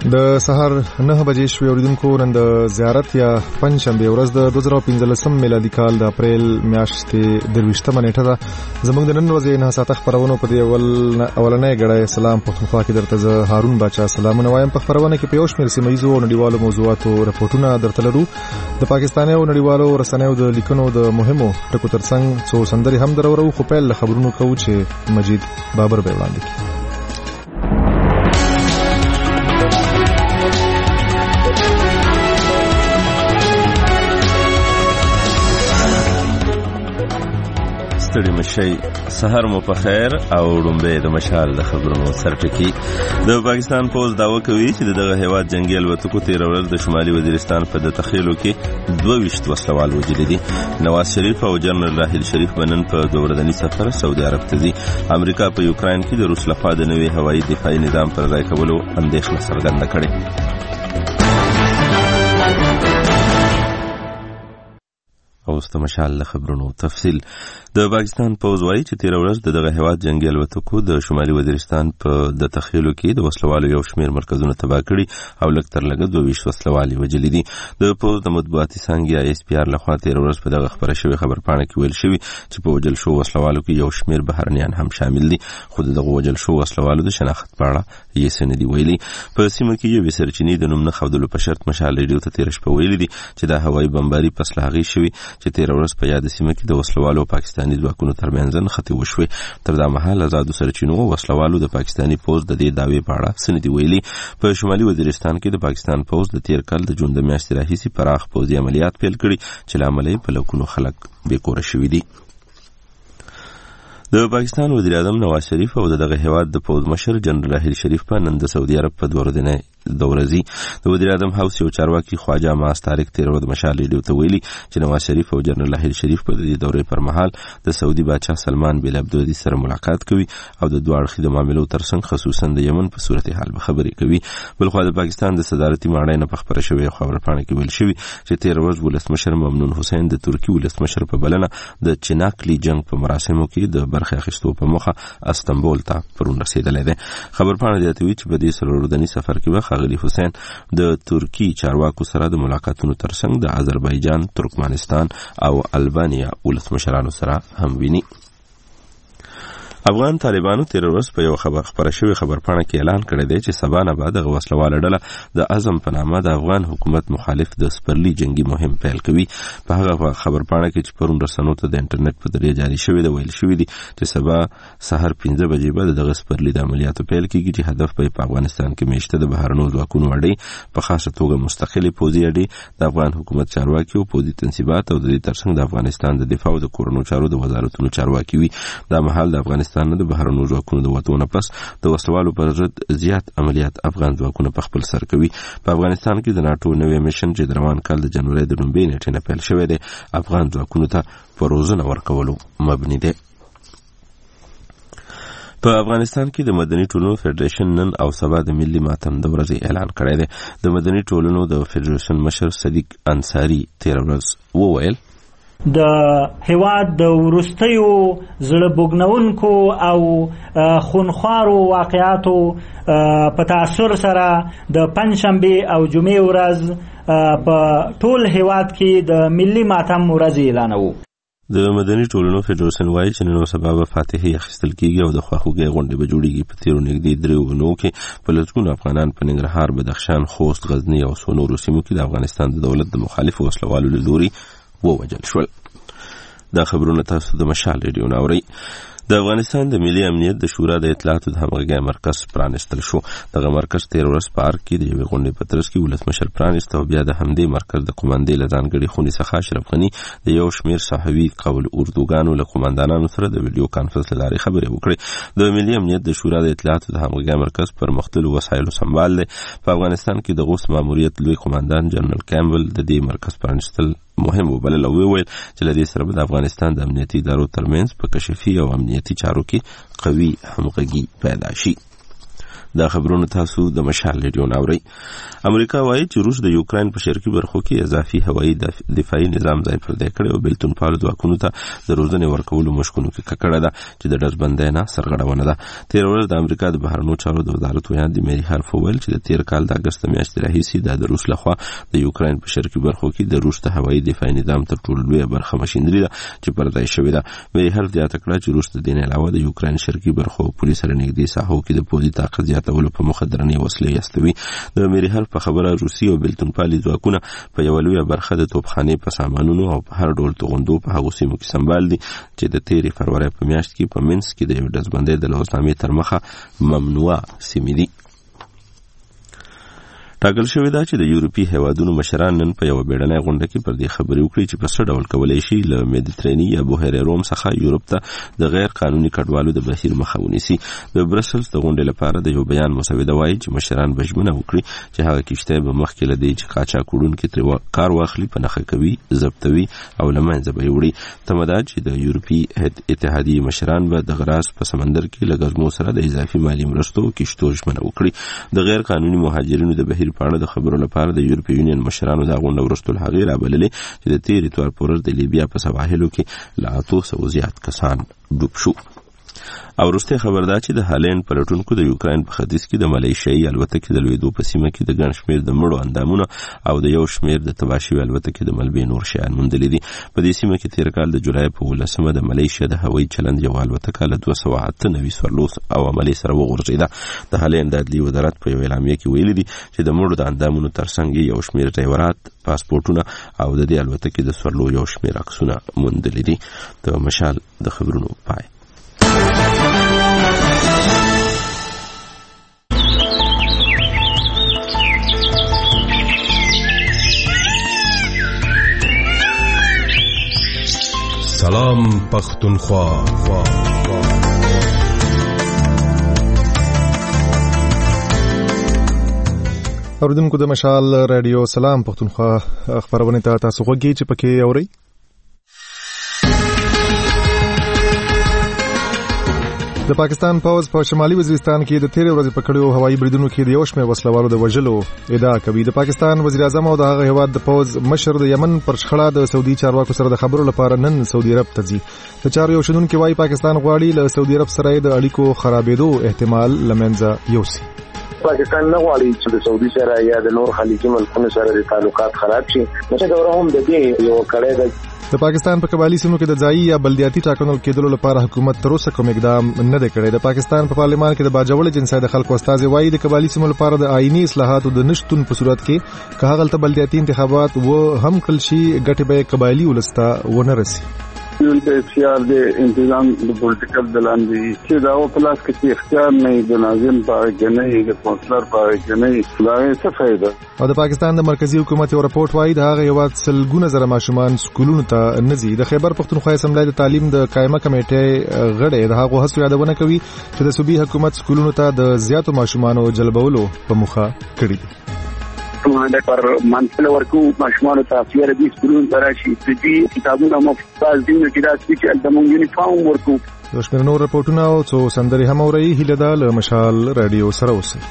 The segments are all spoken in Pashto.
د سهار 9 بجې شوې اوریدونکو نن د زیارت یا پنځشنبه ورځ د 2015 میلادي کال د اپریل میاشتې 23مه نیټه ده. زموږ د نن ورځې 9 ساعته خبرونه په دې اولنۍ غړې سلام پښتونخوا کې درته زه هارون باچا سلامونه وایم. په خبرونه کې په یو شمېر سیمه‌یزو او نړیوالو موضوعاتو رپورټونه درته لرو. د پاکستاني او نړیوالو رسنیو د لیکنو د مهمو ټکو ترڅنګ څو سندرې هم درورو. خو پیل له خبرونو کوو چې مجید بابر به وړاندې کړي. ستړي مشي سحر مو په خیر او ډومبه د مشال د خبرونو سرټکی. د پاکستان پوز داوا کوي چې دغه هیواد جنگي الوتکو تیر ورځ د شمالي وزیرستان په د تخیلو کې 22 وسلوال وجل دي. نواز شریف او جنرال راحیل شریف بنن په دورځنی سفر سعودي عرب ته ځي. امریکا په یوکرين کې د روس لخوا د نوي هوایي دفاعي نظام پر ځای کولو اندېښنه څرګنده کړې. اوس د مشال له خبرونو تفصیل. د پاکستان پوز وايي چې تیر ورځ دغه هیواد جنگي الوتکو د شمالي وزیرستان په د تخیلو کې د وسلوالو یو شمېر مرکزونه تباه کړي او لږ تر لږه 22 وسلوال وجل دي. د پوز د مطبوعاتي څانګې SPR لخوا تیر ورځ په دغه خبره شوی خبرپاڼه کې ویل شوی چې په وجل شو وسلوالو کې یو شمېر بهرنیان هم شامل دي. خو دغه وجل شو وسلوالو د شناخت په اړه یې څه نه دی ویلي. په سیمه کې یو سرچینې د نوم نه خودلو په شرط مشال ریډیو ته تیر شپه ویلي دي چې دا هوایي بمباري پس له هغې شوی چې تیر ورځ په یاد سیمه کې د وسلوالو پاکستاني ځواکونو ترمنځ نښتې وشوې. تر دا مهال آزادو سرچینو وسلوالو د پاکستاني پوز د دې دعوې په اړه څه نه دي ویلي. په شمالي وزیرستان کې د پاکستان پوز د تیر کال د جون د میاشتې راهیسې پراخ پوځي عملیات پیل کړي چې له امله یې په لکونو خلک بېکوره شوي دي. د پاکستان وزیر اعظم نواز شریف او دغه هیواد د پوز مشر جنرال راحیل شریف په نن د سعودي عرب په دورځنۍ دورځي. د وزیر اعظم هاوس یو چارواکي خواجه ماس طارق تیر ورځ مشال ریډیو ته ویلي چې نواز شریف او جنرال راحیل شریف په دې دورې پر مهال د سعودي بادشاه سلمان بن عبدالعزیز سره ملاقات کوي او د دوه اړخي د معاملو ترڅنګ خصوصا د یمن په صورتحال به خبرې کوي. بلخوا د پاکستان د صدارتي ماڼۍ نه په خبره شوې خبرپاڼه کې ویل شوی چې تیر ورځ ولسمشر ممنون حسین د ترکی ولسمشر په بلنه د چناکلی جنگ په مراسمو کې د برخه اخیستو په موخه استنبول ته پرون رسیدلی دی. خبرپاڼه زیاتوي چې په دې څلورورځني سفر کې به ښاغلي حسین د ترکی چارواکو سره د ملاقاتونو ترڅنګ د آذربایجان، ترکمنستان او البانیا ولسمشرانو سره هم ویني. افغان طالبانو تیر ورځ په یو خبره شوی خبرپاڼه کې اعلان کړی دی چې سبا نه بعد دغه وسلواله ډله د عزم په نامه د افغان حکومت مخالف د سپرلي جنگي مهم پیل کوي. په هغه خبرپاڼه کې چې پرون رسنیو ته د انټرنیټ په ذریعه جاري شوی دی ویل شوی دی چې سبا سحر 15 بجې بعد دغه سپرلي د عملیاتو پیل کیږي چې هدف په افغانستان کې میشته د بهرنیو ځواکونو اړې په خاصه توګه مستقلې پوځي اړې د افغان حکومت چارواکي او پوځي تنصیبات او د دې ترڅنګ د افغانستان د دفاع او د کورونو چارو د وزارتونو چارواکي وي. دا مهال د افغانستان د بهرنیو ځواکونو د وتو نه پس د وسلوالو پر ضد زیات عملیات افغان ځواکونه په خپل سر کوي. په افغانستان کې د ناټو نوی میشن چې د روان کال د جنوري د 9 نیټې نه پیل شوی دی افغان ځواکونو ته په روزنه ورکولو مبني دی. په افغانستان کې د مدني ټولنو فدرېشن نن او سبا د ملي ماتم د ورځې اعلان کړی دی. د مدني ټولنو د فدرېشن مشر صدیق انصاری تیر ورځ وویل د هیواد د ورستیو زړه بوګنونکو او خونخوارو واقعاتو په تاثر سره د پنځشنبه او جمعې ورځ په ټول هیواد کې د ملي ماتم ورځ اعلانوو. د مدني ټولنو فدرېشن وايي چې نن سبا به فاتحې اخیستل کیږي او د خواخوږۍ غونډې به جوړیږي. په تیرو نږدې 3 اونیو کې په لسګونو افغانان په ننګرهار، بدخشان، خوست، غزني او څو نورو سیمو کې د افغانستان د دولت د مخالفو وسلوالو له لوري ووجل شول. دا خبرونه تاسو د مشال ریډیو نه اورئ. د افغانستان د ملي امنیت د شورا د اطلاعاتو د همغږۍ مرکز پرانیستل شو. دغه مرکز تیر ورځ په ارګ کې د یوې غونډې په ترڅ کې ولسمشر پرانیست او بیا د همدې مرکز د قوماندې له ځانګړې خونې څخه اشرف غني د یو شمېر صحوي قول اردوګانو له قوماندانانو سره د ویډیو کانفرنس له لارې خبرې وکړې. د ملي امنیت د شورا د اطلاعاتو د همغږۍ مرکز پر مختلفو وسایلو سمبال دی. په افغانستان کې د غوث ماموریت لوی قوماندان جنرال کیمبل د دې مرکز پرانیستل مهم وبلل او ویل چې له دې سره به د افغانستان د امنیتي ادارو ترمنځ په کشفي او امنیتي چارو کې قوي همغږي پیدا شي. دا خبرونه تاسو د مشال ریډیو ناوړي. امریکا وایي چې روس د یوکرين په شرقي برخو کې اضافي هوایي دفاعي نظام ځای پر ځای کړی او بلتون پالو ځواکونو ته د روزنې ورکولو مشکونو کې ککړه ده چې د ډزبندۍ نه سرغړونه ده. تیر ورځ د امریکا د بهرنیو چارو د وزارت ویان د میری هارف ویل چې د تیر کال د اگست میاشتې راهیسې د روس لخوا د یوکرين په شرقي برخو کې د روس د هوایي دفاعي نظام تر ټولو لویه برخه ماشينري ده چې پر ځای شوې ده. میری هارف زیاته کړه چې روس د دې نه علاوه د یوکرين شرقي برخو پولیس سره نږدې ساحو کې د پوځي طاقت زیاتولو په موخه درنې وسلې استوي. د میری هارف په خبره روسي او بلتون پالي ځواکونه په یو لویه برخه د توپخانې په سامانونو او په هر ډول توغندو په هغو سیمو کې سمبال دي چې د تیرې فروری په میاشت کې په منځ کې د یو ډزبندۍ د لوزنامې تر مخه ممنوعه سیمې دي. ټاکل شوې ده چې د یورپي هیوادونو مشران نن په یو بیړنۍ غونډه کې پر دې خبرې وکړي چې په څه ډول کولی شي له مدیترانې یا بحیره روم څخه یورپ ته د غیر قانوني کډوالو د بهیر مخه ونیسي. د برسلز د غونډې لپاره د یو بیان مسوده وایي چې مشران به ژمنه وکړي چې هغه کښتۍ به مخکې له دې چې قاچاق وړونکي ترې کار واخلي په نښه کوي، ضبطوي او له منځه به یې وړي. تمه ده چې د یورپي اتحادیې مشران به د غراس په سمندر کې له ګزمو سره د اضافي مالي مرستو کښتو ژمنه وکړي. د غیر قانوني مهاجرینو د بهیر په اړه د خبرو لپاره د یورپي یونین مشرانو دا غونډه وروسته هغې رابللې چې د تېر اتوار په ورځ د لیبیا په سواحلو کې له 800 زیات کسان ډوب شو. او وروسته خبر ده چې د هالند پلټونکو د یوکرين په ختیځ کې د ملیشیایي الوتکې د لوېدو په سیمه کې د ګڼ شمېر د مړو اندامونه او د یو شمېر د تباه شوي الوتکې د ملبې نور شیان موندلي دي. په دې سیمه کې تېر کال د جولای په 18 د ملیشیا د هوایي چلند یوه الوتکه له 298 سورلوس او عملې سره وغورځېده. د هالند د عدلي وزارت په یو اعلامیه کې ویلي دي چې د مړو د اندامونو ترڅنګ یو شمېر ډریورات، پاسپورټونه او د دې الوتکې د سورلو یو شمېر عکسونه موندلي دي. د مشال د خبرونو پای. سلام پختونخوا. اوریدونکو د مشال رادیو سلام پختونخوا خبرونه ته تاسو غوږی چې پکې اورئ. د پاکستان پوز په شمالي وزیرستان کې د تیرې ورځې په کړیو هوایي بریدونو کې د یو شمېر وسلوالو د وژلو ادعا کوي. د پاکستان وزیر اعظم او د هغه هیواد د پوز مشر د یمن پر شخړه د سعودي چارواکو سره د خبرو لپاره نن سعودي عرب ته ځي. د چارو یو شنونکي وایي پاکستان غواړي له سعودي عرب سره د اړیکو خرابېدو احتمال له منځه یوسي. پاکستان نه غواړي چې د سعودي سره یا د نور خلیجي ملکونو سره د تعلقات خراب شي. نو دا هم د دې یو کړه ده. د پاکستان په قبایلی سیمو کې د ځایي یا بلدیاتي ټاکنو کېدلو لپاره حکومت تر اوسه کوم اقدام نه دی کړی. د پاکستان په پارلمان کې د باجوړ جنسای د خلکو استازي وایي د قبایلی سیمو لپاره د آئینی اصلاحاتو د نشټون په صورت کې که هغه بلدیاتي انتخابات و هم کړل شي ګټې به قبایلی ولسته ونه رسي. د اختیار د انتظام د پولیټیکل دلاندې چې دا او پلاس کې اختیار نه د ناظم په جنۍ د کونسلر په جنۍ دا څه فائدہ. او د پاکستان د مرکزی حکومت یو رپورت وایي د هغه هیواد سلګونه زره ماشومان سکولونو ته نه ځي. د خیبر پختونخوا اسمبلی د تعلیم د قائمه کمیټې غړي د هغه هڅو یادونه کوي چې د صوبې حکومت سکولونو ته د زیاتو ماشومانو جلبولو په موخه کړی دي. د پر منځله ورکو ماشومان ته افیار دي سکولونو ته راشي چې دې کتابونه مفصل دي چې دا چې د مونږ یونیفارم ورکو. د شمېر نور رپورټونه او څو سندرې هم اوري. هیله ده له مشال رادیو سره اوسئ.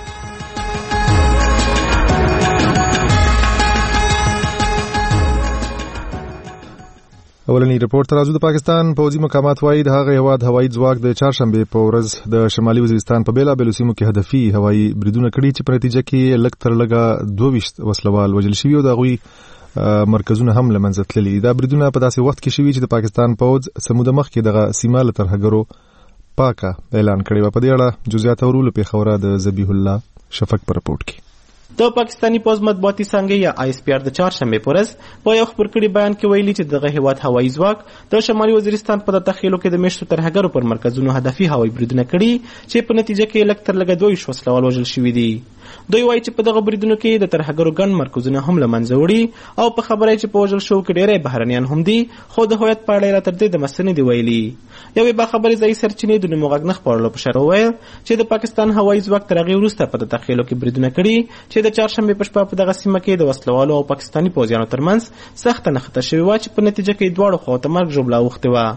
اولنی رپورت راځو. د پاکستان پوځي مقامات وایي د هغه هیواد هوایي ځواک د چهارشنبه په ورځ د شمالي وزیرستان په بیلابېلو سیمو کې هدفي هوایي بریدونه کړي چې په نتیجه کې لږ تر لږه 22 وسلوال وژل شوي او د هغوی مرکزونه هم له منځه تللي. دا بریدونه په داسې وخت کې شوي چې د پاکستان پوځ سموده مخکې دغه سیمه له ترهګرو پاکه اعلان کړی و. په دې اړه جزئیات اورو له پیښوره د ذبیح الله شفق په رپورټ کې. د پاکستاني پوز مطبوعاتي څانګه یا آی اس پی آر د چهارشنبه په ورځ په یو خبر کړي بیان کې ویلي چې دغه هیواد هوایي ځواک د شمالي وزیرستان په تخیلو کې د میشتو ترهګرو پر مرکزونو هدفي هوایي بریدونه کړي چې په نتیجه کې لږ تر لږه 22 وسلوال وژل شوي دي. دوی وایي چې په دغه بریدونو کې د ترهګرو ګڼ مرکزونه هم له منځه وړي او په خبره چې په وژل شوو کې ډېری بهرنیان هم دي خو د هویت په اړه یې تر دې دمه څه نه دي ویلي. یوې باخبرې ځایي سرچینې د نوم غږ نه خپرولو په شرط وویل چې د پاکستان هوایي ځواک تر هغې وروسته په تخیلو کې بریدونه کړي چې د چهارشنبې په شپه په دغه سیمه کې د وسلوالو او پاکستاني پوځیانو ترمنځ سخته نښته شوې وه چې په نتیجه کې دواړو خواو ته مرګ ژوبله اوښتې وه.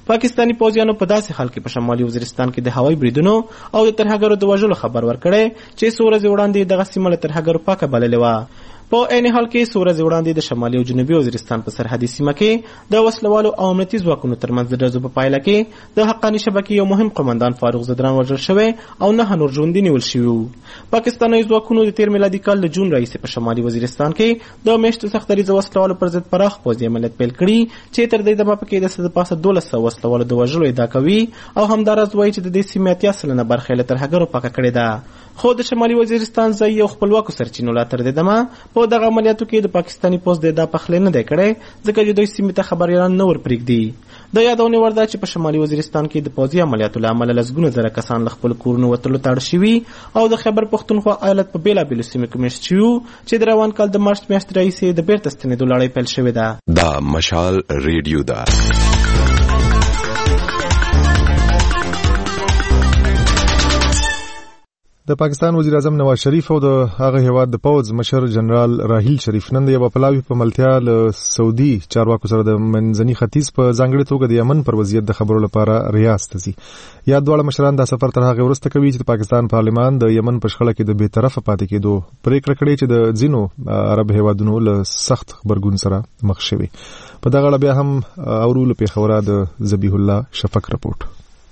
پاکستاني پوځیانو په داسې حال کې په شمالي وزیرستان کې د هوایي بریدونو او د ترهګرو د وژلو خبر ورکړی چې څو ورځې وړاندې دغه سیمه له ترهګرو پاکه بللې وه. په عین حال کې څو ورځې وړاندې د شمالي او جنوبي وزیرستان په سرحدي سیمه کې د وسلوالو او امنیتي ځواکونو ترمنځ د ډزو په پایله کې د حقاني شبکې یو مهم قومندان فاروق زدران وژل شوی او 9 نور ژوندي نیول شوي وو. پاکستاني ځواکونو د تیر میلادي کال د جون راهیسې په شمالي وزیرستان کې د میاشتو سختدریځه وسلوالو پر ضد پراخ پوځي عملیات پیل کړي چې تر دې دمه پکې د 1200 وسلوالو د وژلو ادعا کوي او همداراز وایي چې د دې سیمې 80% برخه له ترهګرو پاکه کړې ده. خو د شمالي وزیرستان ځای او خپلواکو سرچینو لا تر دې دمه په دغه عملیاتو کې د پاکستاني پوځ د ادعا پخلی نه دی کړی ځکه چې دوی سیمې ته خبریالان نه ورپرېږدي. د یادونې وړ ده چې په شمالي وزیرستان کې د پوځي عملیاتو له امله لسګونه زره کسان له خپلو کورونو وتلو ته اړ شوي او د خیبر پښتونخوا ایالت په بېلابېلو سیمو کې مېشت شوي وو چې د روان کال د مارچ میاشتې راهیسې د بیرته ستنېدو لړۍ پیل شوې ده. دا مشال ریډیو ده. د پاکستان وزیر اعظم نواز شریف او د هغه هیواد د پوځ مشر جنرال راهیل شریف نن د یو پلاوي په ملتیا له سعودي چارواکو سره د منځني ختیځ په ځانګړي توګه د یمن پر وضعیت د خبرو لپاره ریاض ته ځي. یا دواړه مشران دا سفر تر هغه وروسته کوي چې د پاکستان پارلمان د یمن په شخړه کې د بې طرفه پاتې کېدو پریکړه کړې چې د ځینو عرب هیوادونو له سخت خبرګون سره مخ شوي. په دغه اړه بیا هم اورو له پیښوره د ذبیح الله شفق رپورټ.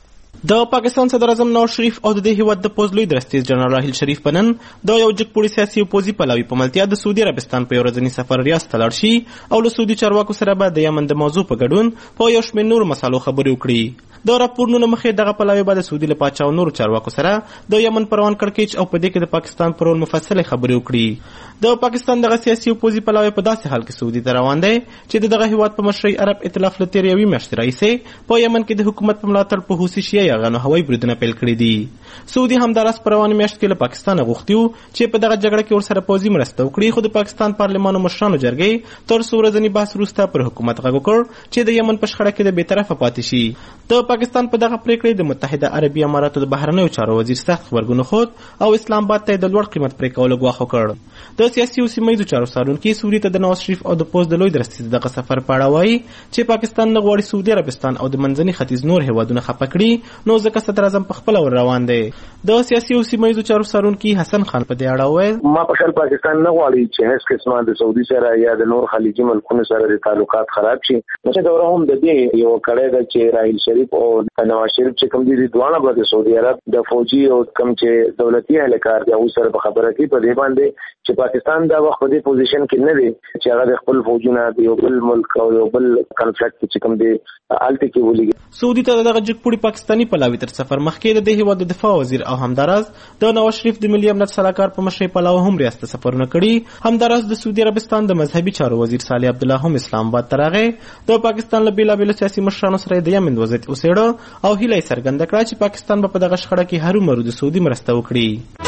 د پاکستان صدر اعظم نواز شریف او د دې هیواد د پوځ لوی درستیز جنرال راهیل شریف په نن د یو جګپوړي سیاسي او پوځي پلاوي په ملتیا د سعودي عربستان په یو ورځني سفر ریاض ته لاړ شي او له سعودي چارواکو سره به د یمن د موضوع په ګډون په یو شمېر نورو مسالو خبرې وکړي. د راپورونو مخې دغه پلاوي به د سعودي له پاچا او نورو چارواکو سره د یمن پروان کړکېچ او په دې کې د پاکستان پر رول مفصلې خبرې وکړي. د پاکستان دغه سیاسي او پوځي پلاوي په داسې حال کې سعودي ته روان دی چې د دغه هیواد په مشرۍ عرب ائتلاف له تېرې یوې میاشتې راهیسې په یمن کې د حکومت په ملاتړ په حوثي شیعه یاغانو هوایي بریدونه پیل کړي دي. سعودي همداراز په روانه میاشت کې له پاکستانه غوښتي وو چې په دغه جګړه کې ورسره پوځي مرسته وکړي، خو د پاکستان پارلمان او مشرانو جرګې تر څو ورځني بحث وروسته پر حکومت غږ وکړ چې د یمن په شخړه کې د بې طرفه پاتې شي. د پاکستان په دغه پریکړې د متحده عربي اماراتو د بهرنیو چارو وزیر سخت خبرګون خوت او اسلام آباد ته د لوړ قیمت پرې کولو ګواښ وکړ. د سیاسي او سیمه چارو څارونکي سعودي ته د نواز شریف او د پوځ د لوی درستیز دغه سفر په اړه وایي چې پاکستان نه غواړي سعودي عربستان او د منځني ختیځ نور هیوادونه خفه کړي، نو ځکه صدر اعظم په خپله ور روان دی. د سیاسي او سیمه چارو څارونکي حسن خان په دې اړه وویل ما په خپل پاکستان نه غواړي چې هیڅ قسمه د سعودي سره یا د نور خلیجي ملکونو سره د تعلقات خراب شي. نو دا هم د دې یو کړه ده چې راهیل شریف او نواز شریف چې کوم دي دوانه به د سعودي عرب د فوجي او کوم چې دولتي اهلکار دی او سره په خبره کې په دې باندې چې پاکستان دا وخت په دې پوزیشن کې نه دی چې هغه خپل فوجونه د یو بل ملک او یو بل کنفلیکټ چې کوم دی الته کې ولګي. سعودي ته دغه جګپوړي پاکستاني پلاوي تر سفر مخکې د دې هیواد د دفاع وزیر او همداراز د نواز شریف د ملي امنیت سلاکار په مشرۍ پلاوي هم ریاست سفرونه کړي. همداراز د سعودي عربستان د مذهبي چارو وزیر صالح عبدالله هم اسلام آباد ته راغی. د پاکستان له بېلابېلو سیاسي مشرانو سره د یمن وضعیت وڅېړه او هیله یې څرګنده کړه چې پاکستان به په دغه شخړه کې هرومرو د سعودي مرسته وکړي.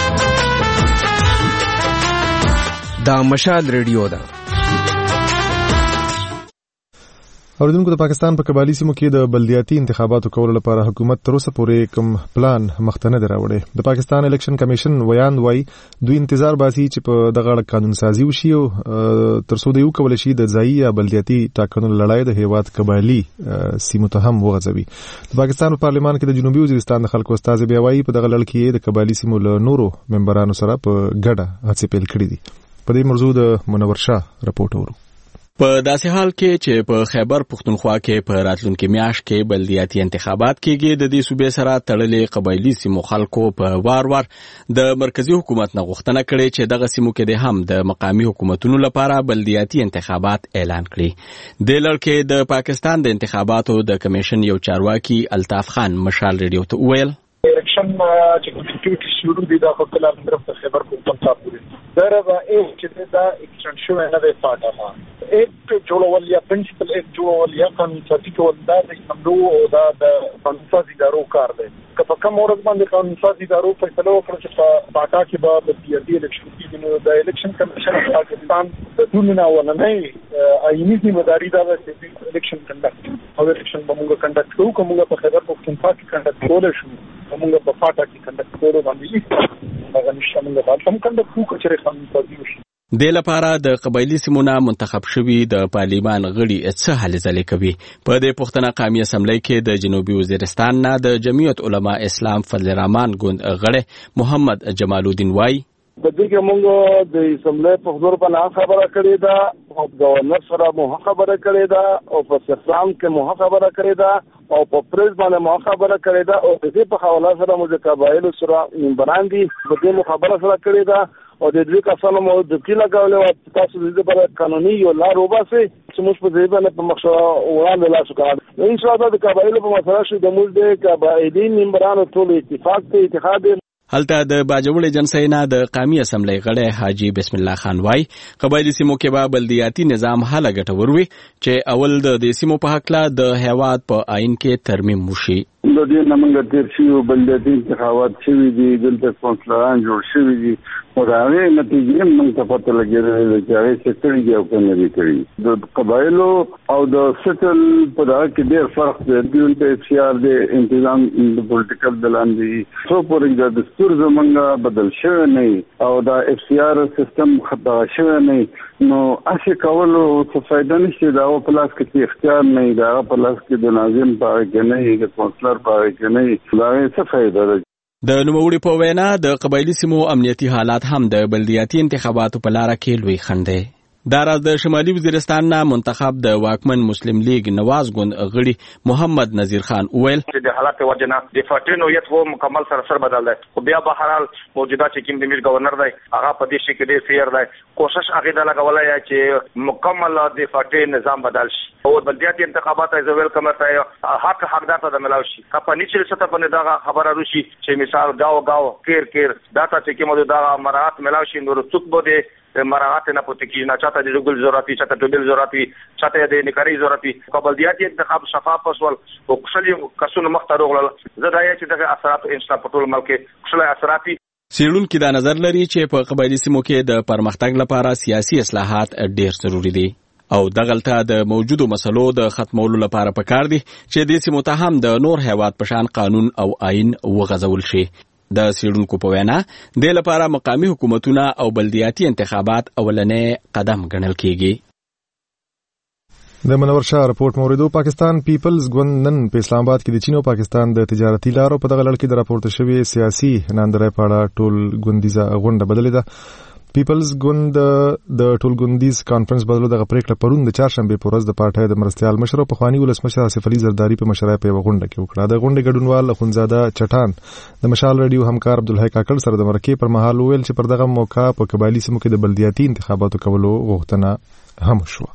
دا مشال ریډیو ده. اوریدونکو د پاکستان په قبایلی سیمو کې د بلدیاتي انتخاباتو کولو لپاره حکومت تر اوسه پورې کوم پلان مخته نه دی راوړی. د پاکستان الیکشن کمیشن ویان وایي دوی انتظار باسي چې په دغه اړه قانون سازي وشي او تر څو دوی وکولی شي د ځایي یا بلدیاتي ټاکنو لړۍ د هیواد قبایلی سیمو ته هم وغځوي. د پاکستان په پارلمان کې د جنوبي وزیرستان د خلکو استازي بیا وایي په دغه لړ کې د قبایلی سیمو له نورو ممبرانو سره په ګډه هڅې پیل کړي دي. په دې موضوع د منور شاه رپورټ اورو. په داسې حال کې چې په خیبر پښتونخوا کې په راتلونکي میاشت کې بلدیاتي انتخابات کېږي، د دې صوبې سره تړلې قبایلی سیمو خلکو په وار د مرکزی حکومت نه غوښتنه کړې چې دغه سیمو کې هم د مقامي حکومتونو لپاره بلدیاتي انتخابات اعلان کړي. د لړ کې د پاکستان د انتخاباتو د کمیشن یو چارواکي الطاف خان مشال ریډیو ته وویل الیکشن چې کومې شروع دي دا په کلام طرف ته خیبر پښتونخوا پورې دربا چې دا ایکشن شو نه دی پاتې ایک جوړول یا پرنسپل ایک جوړول یا قانون سازي کول دا د سملو او دا د قانون سازي ادارو کار دی. که په کوم ورځ باندې قانون سازي ادارو فیصله وکړي چې په پاکا کې به د سیاسي الیکشن کې نو د الیکشن کمیشن پاکستان د دنیا ولنۍ آئینی ذمہداري دا چې الیکشن کنډکټ او الیکشن به موږ کنډکټ کوو، کومه په خیبر پښتونخوا کې کنډکټ کول شو، موږ په پاکا کې کنډکټ کول باندې هغه نشه موږ باندې هم کنډکټ کوو چې قانون سازي وشي. د لپاره د قبایلی سیمونو منتخب شوي د پارلیمان غړي څه هلې ځلې کوي. په دې پوښتنه قومي اسمبلی کې د جنوبي وزیرستان نه د جمعیت علما اسلام فضل الرحمن ګوند غړی محمد جمال الدین وایي په دې کې موږ د اسمبلی په حضور باندې خبره کړې ده او گورنر سره مو خبره کړې ده او په سیستم کې مو خبره کړې ده او په پریس باندې مو خبره کړې ده او د دې په حواله سره مو د قبایلو سره منبران دي په دې مو خبره سره کړې ده او د دې کسانو مو د کله کولو تاسو د دې په قانوني یو لار وباسي چې موږ په دې باندې په مخه وړاندې لا شو کړو ان شاء الله د قبایلو په مسله شو د موږ د قبایلی منبرانو ټول اتفاق ته اتحاد. هلته د باجوړ جنسینا د قومي اسمبلی غړی حاجی بسم الله خان وای قبایلی سیمو کې به بلدیاتي نظام حل غټور وي چې اول د سیمو په حق لا د هیواد په آئین کې ترمیم وشي. د دې نمنګ تیر شي بلدیاتي انتخابات شوي دي دلته کونسلران جوړ شوي دي او دا غي نتیجې موږ ته پته لګیږي چې هغه څه کړي دي او کوم دي کړی د قبایلو او د سټل په دغه کې ډېر فرق دی د اف د انتظام د پولیټیکل دلان دي څو پورې د دستور زمونږ بدل شوی نه او دا اف سی آر سیستم خطا شوی نه نو اسی کولو څه فائدہ نشته دا او پلاس کې اختیار نه دا پلاس کې د ناظم پاره کې نه د کونسلر پاره کې نه دا څه فائدہ ده. د نوموړي په وینا د قبایلی سیمو امنیتي حالات هم د بلدیاتي انتخاباتو په لار کې لوی خنډ دی. دا راز د شمالي وزیرستان نه منتخب د واکمن مسلم لیگ نواز ګوند غړي محمد نذیر خان وویل د حالات وجنه د فاټینو یت وو مکمل سره بدل دی خو بیا به هر حال موجوده چې کوم د میر گورنر دی هغه په دې شي کې ډېر فیر دی کوشش هغه د لګولای چې مکمل د فاټین نظام بدل شي او بلدیاتي انتخابات از ویلکم ته حقدار ته ملاوي شي کپنی چې څه ته په دغه خبره روشي چې مثال گاو کیر داتا چې کومه دغه مرات ملاوي شي نور څوک بده مراعات نه پوت کی نه چاته د ګل ضرورتي چاته ټوبل ضرورتي چاته د نکاري ضرورتي قبلدیاتي انتخاب شفاف وسول او کښلي کسونه مختارغل زدايه چې دغه اثرات انسان په ټول ملک کښلي اثرات سیرون کې دا نظر لري چې په قبایلی سیمو کې د پرمختګ لپاره سیاسي اصلاحات ډېر ضروری دي او دغلته د موجودو مسلو د ختمولو لپاره پکار دي چې د سیمو ته هم د نور هیواد پشان قانون او آئین وغځول شي. د سیرونکو په وینا د لپاره مقامی حکومتونه او بلدیاتي انتخابات اولنې قدم ګڼل کیږي. د منور شاه رپورټ موریدو پاکستان پیپلز ګوند نن په اسلام آباد کې د چین او پاکستان د تجارتي لارو په دغه لړ کې د راپورته شوی سیاسي ناندرۍ په اړه ټول ګوندیزه غونډه بدلې ده. پیپلز ګوند د ټول ګوندیز کانفرنس بدلو دغه پریکړه پرون د چهارشنبه په ورځ د پارټۍ د مرستيال مشر او پخوانی ولسمشر آصف علي زرداری په مشرۍ په غونډه کې وکړه. د غونډې ګډونوال خونزاده چټان د مشال رادیو همکار عبدالحی کاکړ سره د مرکې پر مهال ویل چې پر دغه موقع په قبایلی سیمو کې د بلدیاتي انتخاباتو کولو غوښتنه هم شوه.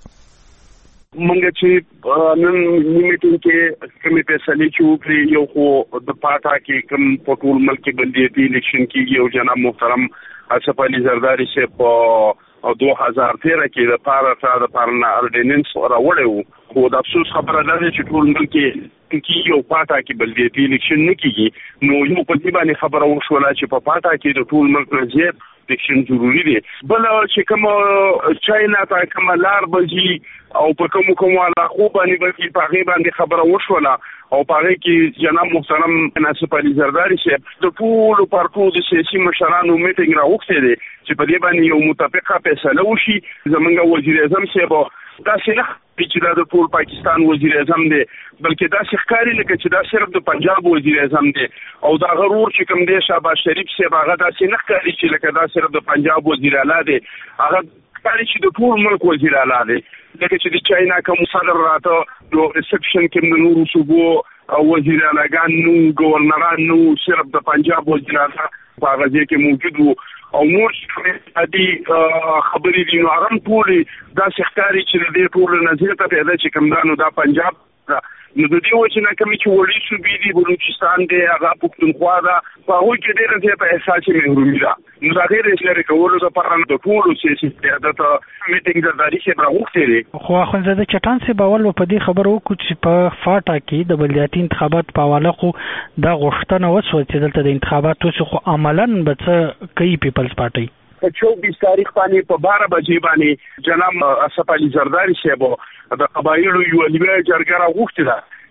منګه چې نن میټینګ کې کومې فیصلې چې وکړي یو خو د پاټا کې کوم په ټول ملک کې بلدیاتي الیکشن کې یو جناب محترم آصف علي زرداری سے په 2013 کې د پارنا اورډیننس راوړیو خو د افسوس خبره ده چې ټول ملک کې یو پاټا کې بلدیاتي الیکشن نه کیږي نو یو په دې باندې خبره وشوله چې په پاټا کې د ټول ملک زیات الیکشن ضروری دی. بل چې کوم چاینا ته کوم لار بجی او په کوم علاقو باندې باندې خبره وشوله او پاره کې جناب محترم آصف علي زرداری صاحب د ټول پارټو د سیاسي مشرانو میټینګ راوخته دي چې په دې باندې یو متفقه فیصله وشي. زمونږ وزیر اعظم صاحب دا څنګه چې د ټول پاکستان وزیر اعظم دی بلکې دا ښکاری لکه چې دا صرف د پنجاب وزیر اعظم دی او دا غرور چې کوم دی شهباز شریف صاحب هغه دا څنګه ښکاری چې لکه دا صرف د پنجاب وزیر اعلی دی هغه ښکاری چې د ټول ملک وزیر اعلی دی لکه چې د چاینا کوم صدر راته نو ریسپشن کې د نورو صوبو وزیر اعلیګان نو گورنران نو صرف د پنجاب وزیر اعلی په هغه ځای کې موجود وو او نور دي خبرې دي نو هغه ټول دا ښکاری چې د ټول نظر ته پیدا چې کوم دا نو دا پنجاب نو د دې وجه نه کوم چې وړي صوبې دي بلوچستان دی هغه پښتونخوا ده په هغه کې ډېر زیات احساس محرومي ده نو دا غیر اسلامي کولو لپاره د ټول سیاسي قیادت میټینګ زرداری چې راغوښتي دي خو خونزاده چټان سي باول په دې خبرو کو چې په فاټا کې د بلدیاتي انتخابات په حواله خو دا غوښتنه وشوه چې دلته د انتخاباتو خو عملاً به څه کوي پیپلز پارټي په 24 تاریخ باندې په 12 بجې باندې جناب آصف علي زرداری صاحب د قبایلو یو لوی جرګه راغوښتي ده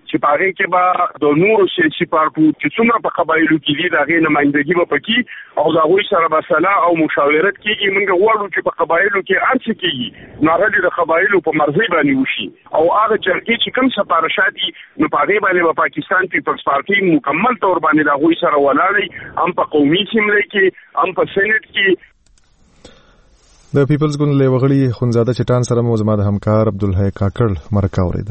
چې په هغه کې به د نورو سیاسي پارټو چې څومره په قبایلو کې دي د هغې نمایندګي به پکې او د هغوی سره به سلا او مشاورت کېږي. موږ غواړو چې په قبایلو کې هر څه کېږي نو هغه د قبایلو په مرضۍ باندې وشي او هغه جرګې چې کوم سفارشات دي نو په هغې باندې به پاکستان پیپلز پارټي مکمل طور باندې د هغوی سره ولاړی، هم په قومي اسمبلی کې هم په سینټ کې. د پیپلز ګوند له وغړي خونزاده چټان سره مو زما د همکار عبدالحی کاکړ مرکه اورېده.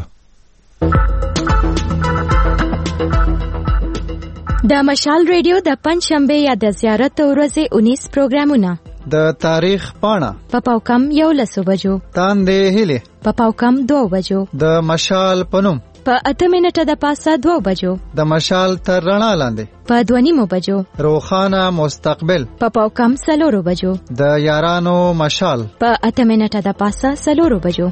د مشال ریډیو د پنځشنبه یا د زیارت ورځې 19 پروګرامونه د تاریخ پاڼه په پاوکم 11 بجو، تاندې هیله په پاوکم 2 بجو، د مشال پنوم په 8 منټه د پاسه 2 بجو، د مشال تر رڼا لاندې په 2:30 بجو، روخانه مستقبل په پاوکم 4 بجو، د یارانو مشال په 8 منټه د پاسه 4 بجو.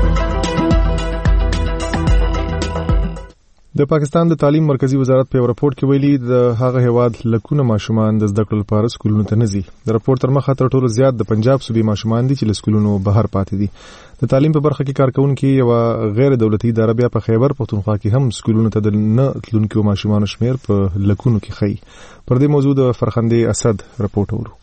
د پاکستان د تعلیم مرکزی وزارت په راپورټ کې ویلي د هغه هیواد لکونه ماشومان د زده کړو لپاره سکولونو ته نه ځي. د راپورټ تر مخه تر ټولو زیات د پنجاب صوبې ماشومان دي چې له سکولونو بهر پاتې دي. د تعلیم په برخه کې کارکونکو یو غیر دولتي اداره بیا په خیبر پختونخوا کې هم سکولونو ته د نه تلونکو ماشومان شمیر په لکونو کې خي. پر دې موضوع د فرخندې اسد راپورټ ورو.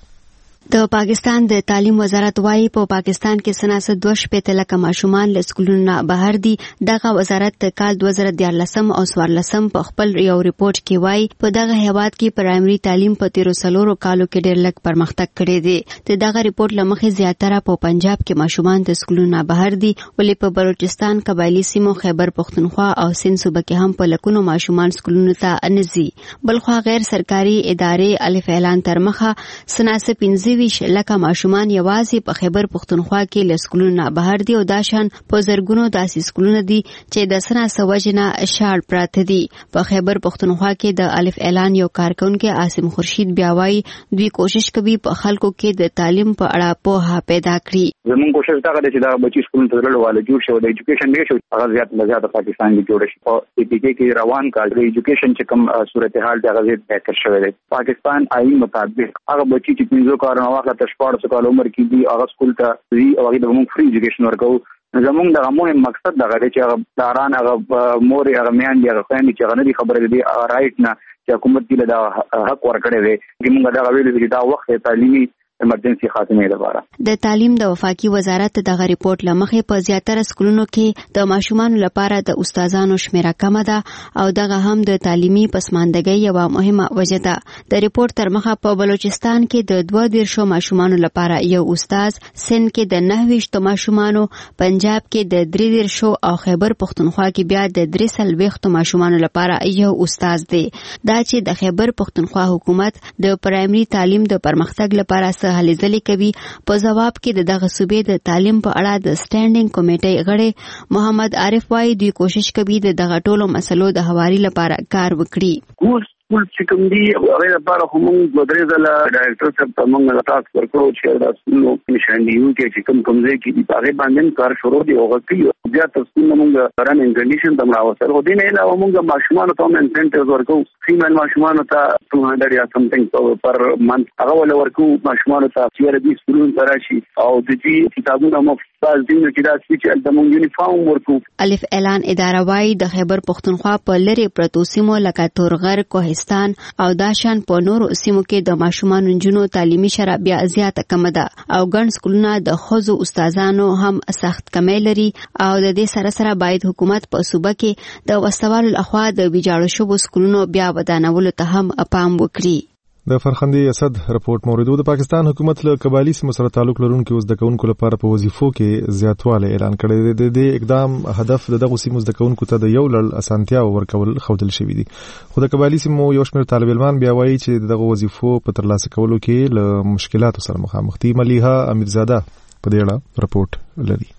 د پاکستان د تعلیم وزارت وايي په پاکستان کې سناسه 2.5 لک ماشومان له سکولونو بهر دي. دغه وزارت د کال 2013 او 2014 په خپل یو ریپورت کې وايي په دغه هیواد کې پرایمري تعلیم په 13 کالو کې ډېر لږ پرمختګ کړی دی. د دغه ریپورت لمخې زیاتره په پنجاب کې ماشومان د سکولونو بهر دي، ولې په بلوچستان، قبایلی سیمو، خیبر پختونخوا او سند صوبه کې هم په لکونو ماشومان سکولونو ته نه ځي. بلخوا غیر سرکاري ادارې الف اعلان تر مخه سناسه 15 لکه ماشومان یوازې په خیبر پختونخوا کې له سکولونو بهر دي او دا شان په زرګونو داسې سکولونه دي چې د سناسه وجنه شاړ پراته دي. په خیبر پختونخوا کې د الف اعلان یو کارکونکو عاصم خورشید بیا وايي دوی کوشش کوي په خلکو کې د تعلیم په اړه پوهه پیدا کړي. زموږ کوشش دا دی چې دا بچي سکول ته تللو والے جوړ شي، د ایجوکیشن نه شي هغه زیات پاکستان کې جوړ شي. په پی پی کې روان کال د ایجوکیشن چې کوم صورتحال د غزيت بهتر شوی دی. پاکستان آئین مطابق هغه بچي چې 15 کارونه واخله تر 14 کال عمر کې دي هغه سکول ته وی او هغه د موږ فری ایجوکیشن ورکو. زموږ د مهم مقصد دغه دی چې هغه داران هغه مور هغه میان دي هغه خاين چې هغه نه دي خبره دي رائټ نه چې حکومت دې له حق ورکړي وي چې موږ دا ویلو چې دا وخت تعلیمي ایمرجنسي خاتمه لپاره. د تعلیم د وفاقي وزارت دغه ریپورت لمخې په زیاتره سکولونو کې د ماشومان لپاره د استادانو شمیره کم ده او دغه هم د تعلیمي پسماندګۍ یو مهمه وجه ده. د ریپورت تر مخه په بلوچستان کې د 22 ماشومان لپاره یو استاد، سند کې د 9 ماشومان، پنجاب کې د 3 او خیبر پختونخوا کې بیا د 3 ماشومان لپاره یو استاد دی. دا چې د خیبر پختونخوا حکومت د پرایمري تعلیم د پرمختګ لپاره هلې ځلې کوي. په جواب کې دغه صوبې د تعلیم په اړه د سټینډینګ کمیټې غړي محمد عارف وايي دوی کوشش کوي دغه ټولو مسلو د هواري لپاره کار وکړي. سکول چې کوم دي هغه لپاره هم دوه ځله ډایرکټر صاحب ته موږ غواړو ورکړو چې دا سکولو نشان دی چې کوم ځای کې دي هغه باندې کار شروع دی او کوي بیا تاسو موږ رننګ کنډیشن ته راوځو. خو دې نه علاوه موږ ماشومان ته هم انسنټیوز ورکو. فیمیل ماشومان ته 200 یا سمثینګ پر منث هغه ول ورکو. ماشومان ته چې دې سکولونو ته راشي او د دې کتابونو مفصل دي چې دا چې د موږ یونیفارم ورکو. الف اعلان اداره وايي د خیبر پختونخوا په لری پروتو سیمو لکه تورغر، کوهستان او داشان په نورو سیمو کې د ماشومان جنونو تعلیمي شرایط بیا زیاته کم ده او ګڼ سکولونه د خزو استادانو هم سخت کمی لري او د دې سره باید حکومت په صوبه کې د وسوالو لخوا د ویجاړو شوو سکولونو بیا ودانولو ته هم پام وکړي. د فرخندې اسد راپورټ موردو. د پاکستان حکومت له قبایلی سیمو سره تعلق لرونکو زده کوونکو لپاره په وظیفو کې زیاتوالی اعلان کړی دی. د اقدام هدف د دغه سیمو زده کوونکو ته د یو لړ اسانتیا ورکول ښودل شوی دی. خو د قبایلی سیمو یو شمېر طالب علمان بیا وایي چې دغه وظیفو په ترلاسه کولو کې له مشکلاتو سره مخامخ دي. ملیحه امیرزاده په دې اړه راپورټ لري.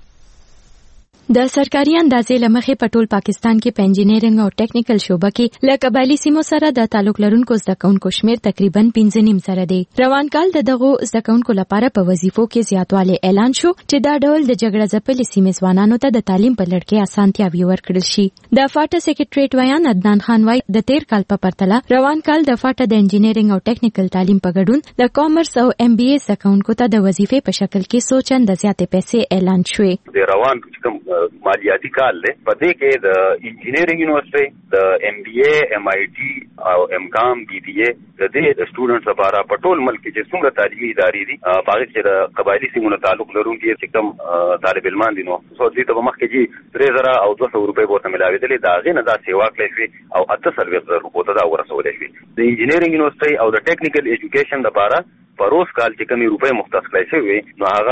د سرکاري اندازې لمخې په ټول پاکستان کې په انجینرینګ او ټیکنیکل شوبه کې له قبایلی سیمو سره د تعلق لرونکو زده کوونکو شمېر تقریبا 15.5 سره دی. روان کال د دغو زده کوونکو لپاره په وظیفو کې زیاتوالی اعلان شو چې دا ډول د جګړه ځپلې سیمې ځوانانو ته د تعلیم په لړ کې اسانتیاوې ورکړل شي. د فاټا سیکریټریټ ویان عدنان خان وايي د تیر کال په پرتله روان کال د فاټا د انجینرینګ او ټیکنیکل تعلیم په ګډون د کامرس او ام بي اي زده کوونکو ته د وظیفې په شکل کې څو چنده زیاتې پیسې اعلان شوې. د روان کوم مالیاتي کال دی. په دې کې د انجینیرینګ یونیورسيټي د MBA MIT او MCOM BBA د دې سټوډنټس لپاره په ټول ملک کې چې څومره تعلیمي ادارې دي په هغه کې د قبایلی سیمونو تعلق لرونکي چې کوم طالب علمان دي نو څو دې ته مخکې چې 3000 او 200 روپۍ ورته ملاوېدلې دا غي نه دا سیوا کړې شي او 800 روپۍ ته دا ورسولې شي. د انجینیرینګ یونیورسيټي او د ټیکنیکل ایجوکیشن لپاره پروس کال چې کمی روپۍ مختص کړای شوی نو هغه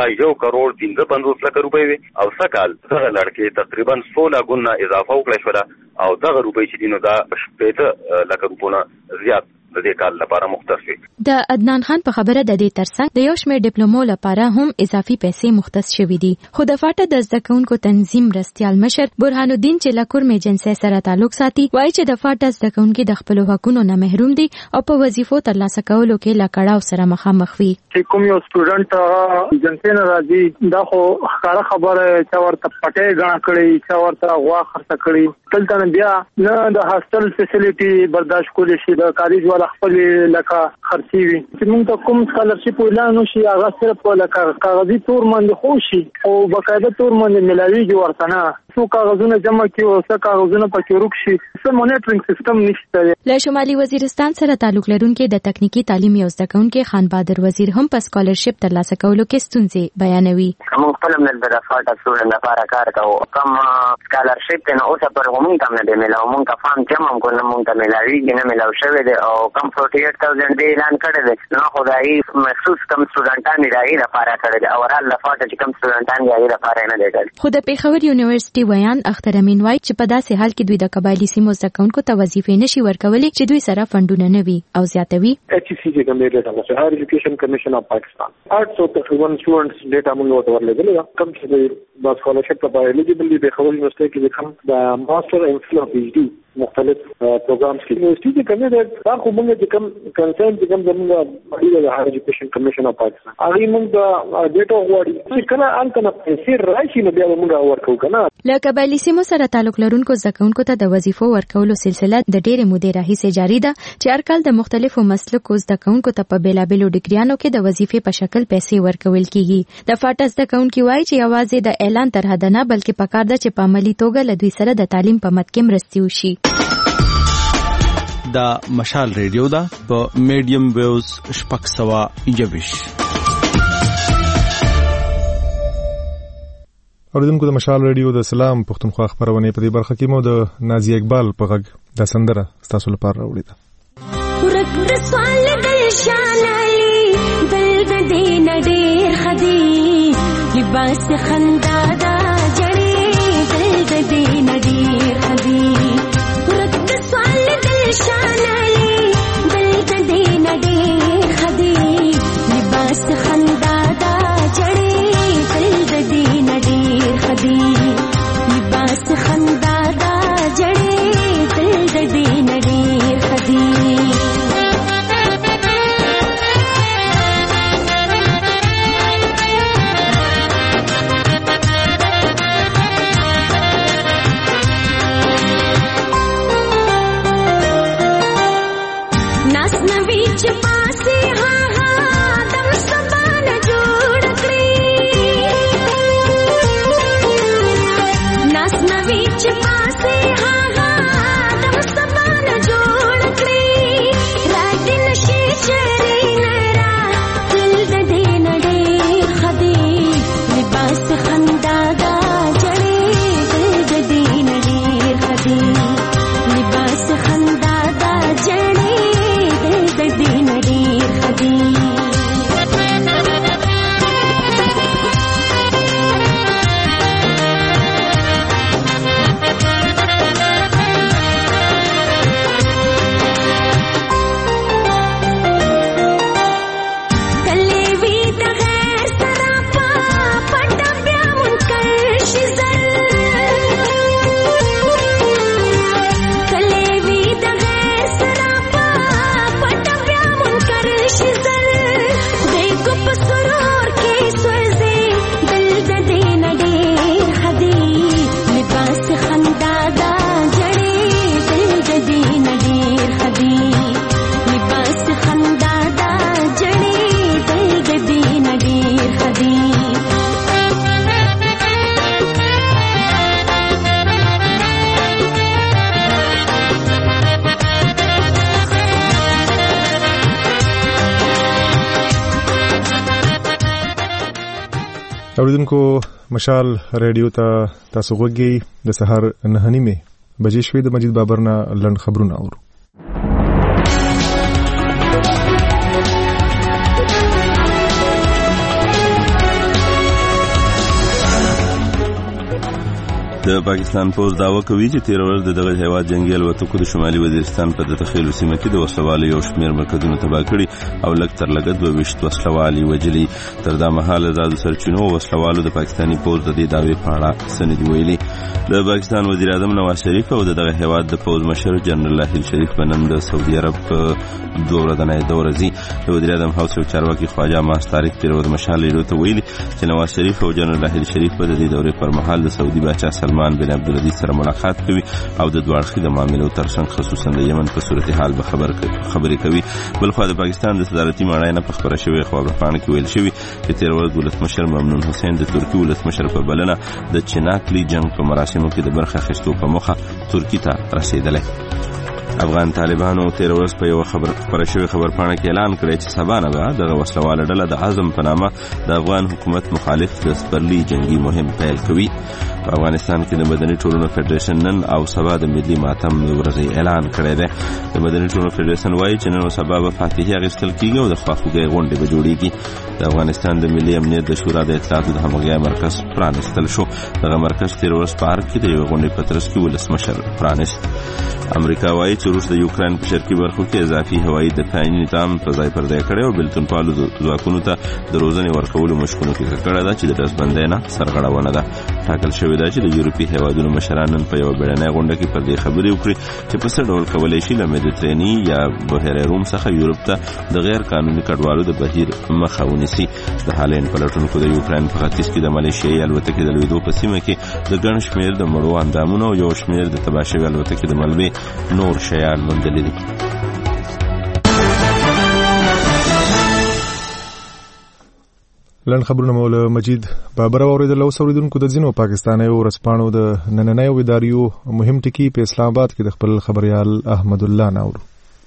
1.55 لک روپۍ وي او سکال دغه لړکې تقریبا 16 غنا اضافه وکړای شو او دغه روپۍ چې دینو دا 15 لک روپونه زیات د دې کال لپاره مختص شي. د عدنان خان په خبره د دې ترڅنګ د یو شمېر ډیپلومو لپاره هم اضافي پیسې مختص شوې دي. خو د فاټه د زده کوونکو تنظیم مرستیال مشر برهان الدین چې له کورم ایجنسۍ سره تعلق ساتي وایي چې د فاټه زده کوونکي د خپل حقوقو نه محروم دي او په وظیفو ترلاسه کولو کې له کړاو سره مخامخ وي. چې کوم یو سټوډنټ ایجنسۍ نه راځي دا خو ښکاره خبره چې ورته پټې غاڼه کړي چې ورته غوا خرڅ کړي تلته بیا نه د هاستل فیسیلیټي برداشت کولی شي د کالج والا خپل لکه خرڅي وي چې موږ ته کوم سکالرشپ اعلان وشي هغه صرف لکه کاغذي تور باندې خو شي او باقاعده تور باندې ملاويږي ورته نه څو کاغذونه جمع کړي او څو کاغذونه پکې ورک شي څه مونیټرینګ سیستم نشته. له شمالي وزیرستان سره تعلق لرونکي د تکنیکی تعلیم یو زده کوونکي خان بادر وزیر هم په سکالرشپ ترلاسه کولو کې ستونزې بیانوي. موږ خپل مل د فاټا سټوډنټ لپاره کار کوو کوم سکالرشپ نه اوسه پر موږ ته نه دی ملاو موږ کا فارم جمع کوو موږ ته ملاويږي نه ملاو شوی دی او کم 48000 دی اعلان کړی دی نو خدای محسوس کم سټوډنټان دی لپاره کړی دی او ورال لفاټه چې کم سټوډنټان دی لپاره نه دی کړی. خو د پیښور یونیورسيټي ویان اختر امین وایي چې په داسې حال کې دوی د قبایلی سیمو زده کوونکو ته وظیفې نشي ورکولی چې دوی سره فندونه نه وي او زیاتوي. HEC چې کوم ډیټا ده هایر ایجوکیشن کمیشن اف پاکستان 800 تقریبا سټوډنټس ډیټا موږ ته ورلګل کم چې د سکالرشپ لپاره الیجیبل دي په خبري یونیورسيټي کې کوم د ماستر ایم فل او پی ایچ ډي مختلف پروګرامز کې یونیورسيټي کې کومه ده دا خو موږ چې کوم کنسرن چې کوم زموږ د هایر ایجوکیشن کمیشن اف پاکستان هغه موږ د ډیټا غواړي چې کله انته پیسې راشي نو بیا موږ ورکو کنه. له قبایلی سیمو سره تعلق لرونکو زده کوونکو ته د وظیفو ورکولو سلسله د ډېرې مودې راهیسې جاری ده چې هر کال د مختلفو مسلکو زده کوونکو ته په بیلابیلو ډیګریانو کې د وظیفې په شکل پیسې ورکول کیږي. د فاټا زده کوونکي وایي چې یوازې د اعلان تر حد نه بلکې پکار ده چې په عملي توګه له دوی سره د تعلیم په مټ کې مرستې وشي. دا مشال ریډیو دا په میډیم ویوز شپږ سوه یویش. اوریدونکو د مشال ریډیو د سلام پښتونخوا خبرونه په دې برخه کې مو د نازي اقبال په غږ د سندره تاسو لپاره راوړی ده. ورک سوال د شانالي دل د دې نډیر خدي لباس خندا دا جړې دل د دې نډیر خدي ورک سوال د شانالي دل د دې نډیر خدي لباس خندا دا جړې دل د دې نډیر خدي لباس خندا دا جړې دل د دې نډیر خدي. اوریدونکو مشال ریډیو ته تاسو غوږی د سحر 9:30 بجې شوې د مجید بابرنا لند خبرونه اورو. د پاکستان پوز داوا کوي چې 13 ورځې دغه هیواد جنگي الوتکو د شمالي وزیرستان په تخیل سیمه کې د وسلوالو یو شمېر مرکزونه تباه کړي او لږ تر لږه 22 وسلوالي وجلي. تر دا مهاله زادو سرچینو وسلوالو د پاکستاني پوز د دې داوی په اړه سند ویلي. د پاکستان وزیر اعظم نواز شریف او دغه هیواد د پوز مشر جنرال لاهیل شریف بنن د سعودي عرب په دوه ورځې دورزي د وزیر اعظم هاوس او چارواکي خواجه ماس تاریخ 13 ورځې مشال لري ته ویلي چې نواز شریف او جنرال لاهیل شریف په دې دورې پر مهال د سعودي بادشاه سلمان بن عبدالعزیز سره ملاقات کوي او د دوه اړخیزو معاملو ترڅنګ خصوصا د یمن په صورتحال به خبرې کوي. بلخو د پاکستان د صدارتي ماڼۍ په خبره شوی خبرپاڼه کې ویل شوی چې 13 ورځې ولسمشر ممنون حسین د ترکی ولسمشر په بلنه د چناکلی جنگ په مراسمو کې د برخه اخیستو په موخه ترکی ته رسیدلی. افغان طالبانو 13 ورځې په یو خبره شوی خبرپاڼه کې اعلان کړی چې سبا نه به دغه وسلواله ډله د عزم په نامه د افغان حکومت مخالف د سپرلی جنگي مهم پیل کوي. په افغانستان کې د مدني ټولنو فدریشن نن او سبا د ملي ماتم ورځې اعلان کړی دی. د مدني ټولنو فدریشن وایي چې نن او سبا به فاتحه اخیستل کیږي او د خواخوږۍ غونډې به جوړیږي. د افغانستان د ملي امنیت د شورا د اطلاعاتو د همغږۍ مرکز پرانستل شو. دغه مرکز 13 ورځې په ارګ کې د یو غونډې په ترڅ کې ولسمشر پرانست. امریکا وایي چې روس د یوکرين په شرقي برخو کې اضافي هوایي دفاعي نظام په ځای پر ځای کړی او بلتونپالو ځواکونو ته د روزنې ورکولو مشکونو کې کړه ده چې د ډزبندۍ نه سرغړونه ده. ټاکل شوی ده چې د یورپي هیوادونو مشران نن په یو بیړنۍ غونډه کې پر دې خبرې وکړي چې په څه ډول کولی شي له مدیترانې یا بحیره روم څخه یورپ ته د غیر قانوني کډوالو د بهیر مخه ونیسي. د حالین پلټونکو د یوکرين په ختیځ کې د ملیشیایي الوتکې د لویدو په سیمه کې د ګڼ شمېر د مړو اندامونو او یو شمېر د تباه شوي الوتکې د ملبې نور شیان موندلي دي. لن خبرونه مولا مجید بابر اوریدل او اوریدونکو د ځینو پاکستاني ورسپانو د نننۍ اداریو مهم ټکی په اسلام آباد کې د خپل خبريال احمد الله ناور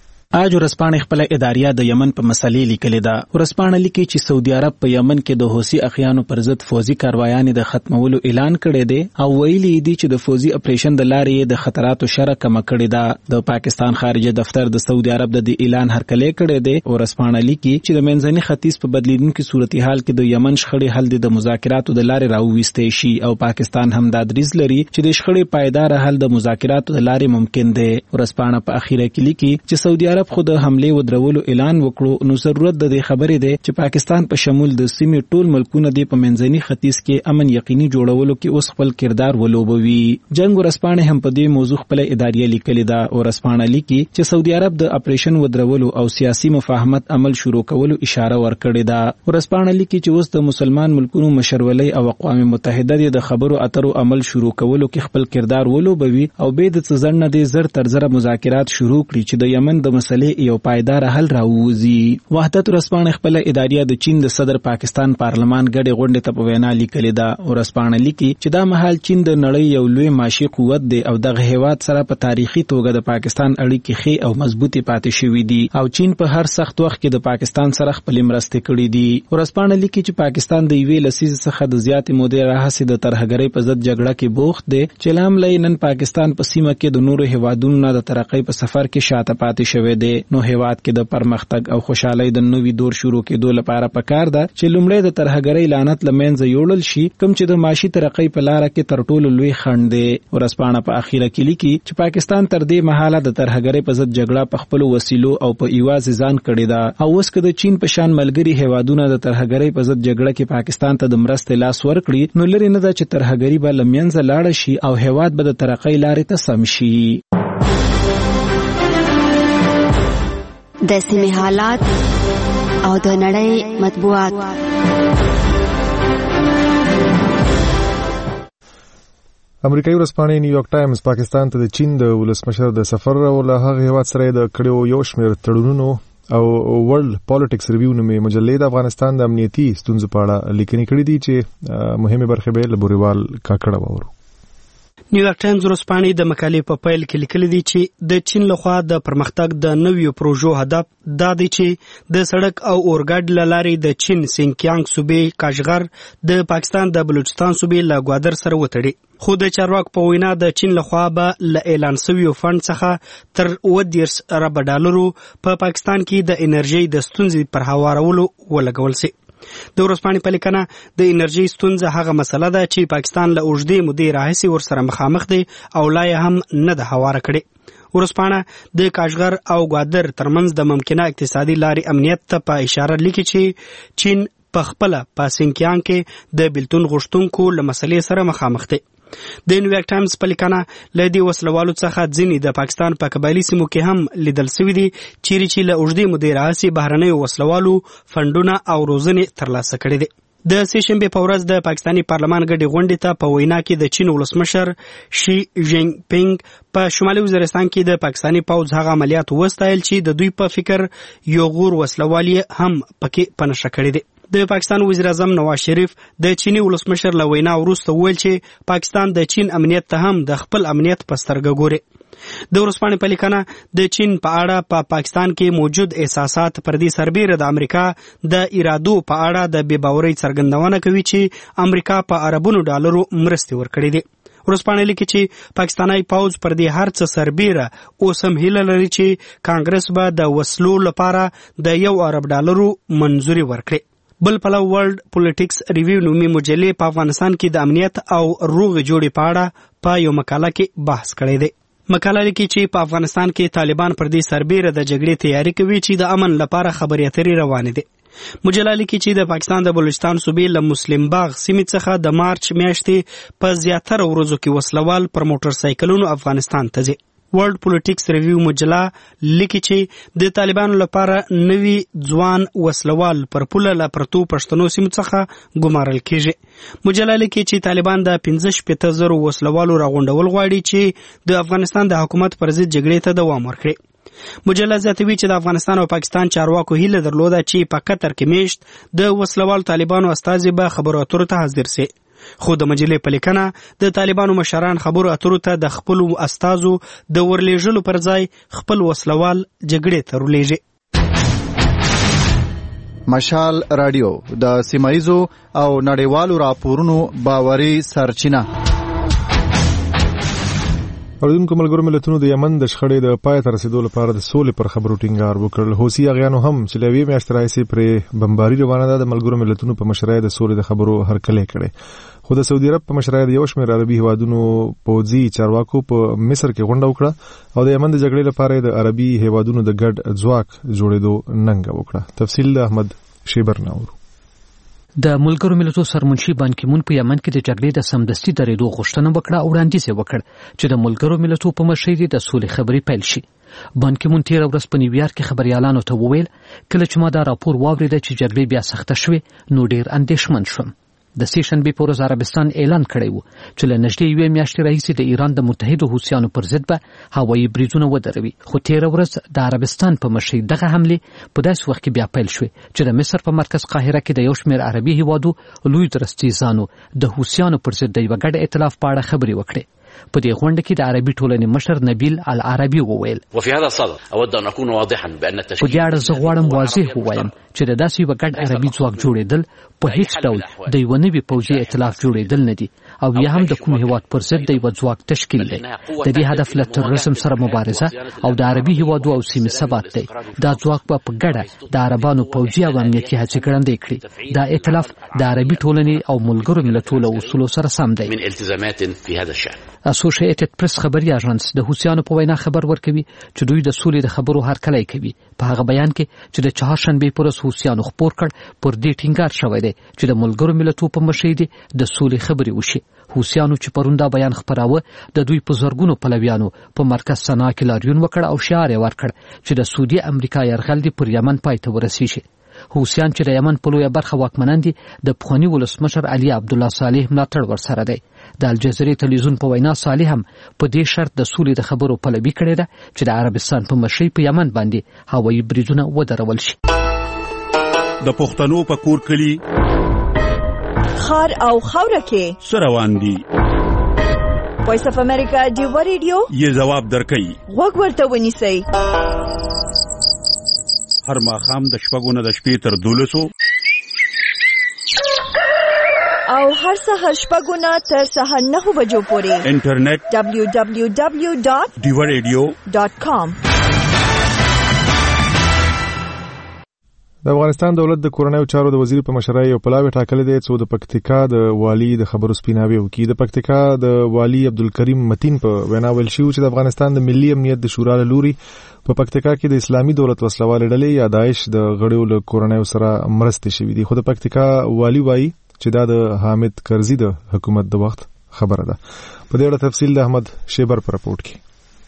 اج ورسپانه خپل اداریه د یمن په مسلې لیکلې ده. ورسپانه لیکي چې سعودي عرب په یمن کې د حوثي اخیانو پر ضد فوزي کاروایانې د ختمولو اعلان کړی دی او ویلي دي چې د فوزي اپریشن د لارې د خطراتو شره کم کړی ده. د پاکستان خارجه دفتر د سعودي عرب د اعلان هرکلی کړی دی. ورسپانه لیکي چې د منځني ختیځ په بدلیدونکو صورتحال کې د یمن شخړې حل د مذاکراتو د لارې راوويستې شي او پاکستان هم دا دریځ لري چې د شخړې پایدار حل د مذاکراتو د لارې ممکن دی. ورسپانه په اخیره کې لیکي چې سعودي عرب خود حمله ودرولو اعلان وکړو نو ضرورت د دې خبرې ده چې پاکستان په شمول د سیمې ټول ملکونه د په منځني ختیځ کې امن یقیني جوړولو کې اوس خپل کردار ولوبوي. جنگ ورسپانه هم په دې موضوع خپل اداریه لیکلې ده. ورسپانه لیکي چې سعودي عرب د اپریشن ودرولو او سیاسي مفاهمت عمل شروع کولو اشاره ورکړې ده. ورسپانه لیکي چې اوس د مسلمان ملکونو مشرولۍ او اقوام متحده د خبرو اترو عمل شروع کولو کې خپل کردار ولوبوي او به د څنډه د زر تر زر مذاکرات شروع کړي چې د یمن د مسلې یو پایدار حل راووزي. وحدت ورسپانه خپل اداریه د چین د صدر پاکستان پارلمان غړي غونډه ته په وینا لیکلې ده. ورسپانه لیکي چې دا مهال چین د نړۍ یو لوی ماشي قوت دی او دغه هیواد سره په تاریخي توګه د پاکستان اړیکې ښې او مضبوطې پاتې شوې دي او چین په هر سخت وخت کې د پاکستان سره خپل مرستې کړې دي. ورسپانه لیکي چې پاکستان د یوې لسیزې څخه د زیات مودې راهیسې د ترهګرۍ په ضد جګړه کې بوخت دی چې لامل نن پاکستان په سیمه کې د نورو هیوادونو نه د ترقۍ په سفر کې شاته پاتې شوی دی. نو هیواد کې د پرمختګ او خوشحالۍ د نوې دور شروع کېدو لپاره پکار ده چې لومړی د ترهګرۍ لعنت لمنځه یوړل شي کوم چې د معاشي ترقۍ په لار کې تر ټولو لوی خنډ دی. ورسپانه په اخیره کې لیکي چې پاکستان تر دې مهاله د ترهګرۍ په ضد جګړه په خپل وسیلو او په ایواز ځان کړی ده او اوس که د چین په شان ملګری هیوادونه د ترهګرۍ په ضد جګړه کې پاکستان ته د مرستې لاس ورکړي نو لري نه ده چې ترهګرۍ به لمنځه لاړ شي او هیواد به د ترقۍ لارې ته سم شي. د سیمې حالات او د نړۍ مطبوعات. امریکایي ورځپاڼې نیویارک ټایمز پاکستان ته د چین د ولسمشر د سفر او له هغه هیواد سره د کړیو یو شمېر تړونونو او ورلد پالیټکس ریویو نومې مجلې د افغانستان د امنیتي ستونزو په اړه لیکنې کړې دي چې مهمه برخه به له بوريوال کاکړه وورو. نیویارک ټایمز ورځپاڼې د مقالې په پیل کې لیکلي دي چې د چین لخوا د پرمختګ د نویو پروژو هدف دا دی چې د سړک او اورګاډي له لارې د چین سینکیانګ صوبې کاشغر د پاکستان د بلوچستان صوبې له ګوادر سره وتړي. خو د چارواکو په وینا د چین لخوا به له اعلان شویو فند څخه تر $10 ارب په پاکستان کې د انرژي د ستونزې پر هوارولو ولګول شي. د ورځپاڼې په لیکنه د انرژي ستونزه هغه مسله ده چې پاکستان له اوږدې مودې راهیسې ورسره مخامخ دی او لا یې هم نه ده هواره کړې. ورځپاڼه د کاشغر او ګوادر ترمنځ د ممکنه اقتصادي لارې امنیت ته په اشاره لیکي چې چین په خپله په سینکیانګ کې د بیلتون غوښتونکو له مسلې سره مخامخ دی. د نیویارک ټایمز په لیکنه له دې وسلوالو څخه ځینې د پاکستان په قبایلي سیمو کې هم لیدل شوي دي چیرې چې له اوږدې مودې راهیسې بهرنیو وسلوالو فنډونه او روزنې ترلاسه کړي دي. د سې شنبې په ورځ د پاکستاني پارلمان ګډې غونډې ته په وینا کې د چین ولسمشر شي جینګ پینګ په شمالي وزیرستان کې د پاکستاني پوځ هغه عملیات وستایل چې د دوی په فکر یو غور وسلوال هم پکې په نښه کړي دي. د پاکستان وزیر اعظم نواز شریف د چینی ولسمشر له وینا وروسته وویل چې پاکستان د چین امنیت ته هم د خپل امنیت په سترګه ګوري. د ورځپاڼې په لیکنه د چین په اړه په پاکستان کې موجود احساسات پر دې سربیره د امریکا د ارادو په اړه د بې باورۍ څرګندونه کوي چې امریکا په اربونو ډالرو مرستې ورکړي دي. ورځپاڼه لیکي چې پاکستاني پوځ پر دې هر څه سربیره اوس هم هیله لري چې کانګرس به د وسلو لپاره د $1 ارب منظوري ورکړي. بل پلو ورلد پولیټکس ریویو نومي مجلې په افغانستان کې د امنیت او روغې جوړې په اړه په یو مقاله کې بحث کړی دی. مقاله لیکي چې په افغانستان کې طالبان پر دې سربیره د جګړې تیاری کوي چې د امن لپاره خبرې اترې روانې دي. مجله لیکي چې د پاکستان د بلوچستان صوبې له مسلم باغ سیمې څخه د مارچ میاشتې په زیاتره ورځو کې وسلوال پر موټر سایکلونو افغانستان ته ځي. ورلد پولیټکس ریویو مجله لیکي چې د طالبانو لپاره نوي ځوان وسلوال پر پوله له پرتو پښتنو سیمو څخه ګمارل کیږي. مجله لیکي چې طالبان د 15,000 وسلوالو راغونډول غواړي چې د افغانستان د حکومت پر ضد جګړې ته دوام ورکړي. مجله زیاتوي چې د افغانستان او پاکستان چارواکو هیله درلوده چې په قطر کې میشت د وسلوال طالبانو استازي به خبرو اترو ته حاضر سي. خو د مجلې په لیکنه د طالبانو مشران خبرو اترو ته د خپل استازو د ورلیږلو پر ځای خپل وسلوال جګړې ته ورلیږي. مشال رادیو د سیمایزو او نړیوالو راپورونو باوري سرچینه. اوریدونکو ملګرو ملتونو د یمن د شخړې د پای ته رسیدو لپاره د سولې پر خبرو ټینګار وکړ. حوثي اغیانو هم چې لوي میاشتې راځي پر بمباري روانه ده د ملګرو ملتونو په مشرۍ د سولې د خبرو هرکلې کړي. خو د سعودي عرب په مشرۍ د یو شمېر عربي هیوادونو پوځي چارواکو په مصر کې غونډه وکړه او د یمن د جګړې لپاره د عربي هیوادونو د ګډ ځواک جوړېدو ننګه وکړه. تفصیل احمد شیبر ناور. د ملګرو ملتونو سرمنشي بان کی مون په یمن کې د جګړې د سمدستي درېدو غوښتنه وکړه او وړاندیز وکړ چې د ملګرو ملتونو په مشرۍ د سولې خبرې پیل شي. بان کی مون تیر ورځ په نیویارک کې خبريالانو ته وویل کله چې ما دا راپور واورید چې جګړې بیا سخته شوه نو ډیر اندېښمن شوم. د سې شنبې په ورځ عربستان اعلان کړی و چې له نږدې یوې میاشتې راهیسې د ایران د متحدو حوثیانو پر ضد به هوایي بریدونه ودروي. خو تیره ورځ د عربستان په مشرۍ دغه حملې په داسې وخت کې بیا پیل شوې چې د مصر په مرکز قاهره کې د یو شمېر عربي هیوادو لوی درستیزانو د حوثیانو پر ضد د یوه ګډ ائتلاف په اړه خبرې وکړې. په دې غونډه کې د عربي ټولنې مشر نبیل العربي وویل وفي هذا الصدد اود ان اكون واضحا بان التشكيل په دې اړه زه غواړم واضح ووایم چې د داسې یوه ګډ عربي ځواک جوړېدل په هیڅ ډول د یوه نوي پوځي ائتلاف جوړېدل نه دي او یا هم د کوم هیواد پر ضد د یوه ځواک تشکیل دی. د دې هدف له تروریزم سره مبارزه او د عربي هیوادو او سیمې ثبات دی. دا ځواک به په ګډه د عربانو پوځي او امنیتي هڅې ګړندۍ کړي. دا ائتلاف د عربي ټولنې او ملګرو ملتونو له اصولو سره سم دی. من التزامات في هذا الشأن. اسوسییټډ پریس خبري اژانس د حوثیانو په وینا خبر ورکوي چې دوی د سولې د خبرو هرکلی کوي. په هغه بیان کې چې د چهارشنبې په ورځ حوثیانو خپور کړ پر دې ټینګار شوی دی چې د ملګرو ملتونو په مشرۍ د سولې خبرې وشي. حوثیانو چې پرون دا بیان خپراوه د دوی په زرګونو پلویانو په مرکز سنا کې لاریون وکړ او شعار یې ورکړ چې د سعودي امریکا یرغل دی پر یمن پای ته ورسیږي. حوثیان چې د یمن په لویه برخه واکمنان دي د پخواني ولسمشر علي عبدالله صالح ملاتړ ورسره دی. د الجزیرې تلویزیون په وینا صالح هم په دې شرط د سولې د خبرو پلوي کړې ده چې د عربستان په مشرۍ په یمن باندې هوایي بریدونه ودرول شي. د پښتنو په کور کلی خار او خوره کې سروان دي وایس اف امریکا ډیو ریډیو یې جواب درکړي. غوږ ورته ونیسئ. هر ماښام د 6 نه د شپې تر 12 او هر سحر 6 نه تر سحر 9 بجو پورې انټرنیټ www.diwaradio.com. د افغانستان دولت د کورنیو چارو د وزیر په مشرۍ یو پلاوی ټاکلی دی چې د پکتیکا د والی د خبرو سپیناوي وکړي. د پکتیکا د والی عبدالکریم متین په وینا ویل شوی چې د افغانستان د ملي امنیت د شورا له لوري په پکتیکا کې د اسلامي دولت وسلوالې ډلې یا داعش د غړیو له کورنیو سره مرستې شوې دي. خو د پکتیکا والی وایي چې دا د حامد کرزي د حکومت د وخت خبره ده. په دې اړه تفصیل د احمد شیبر په راپورټ کې.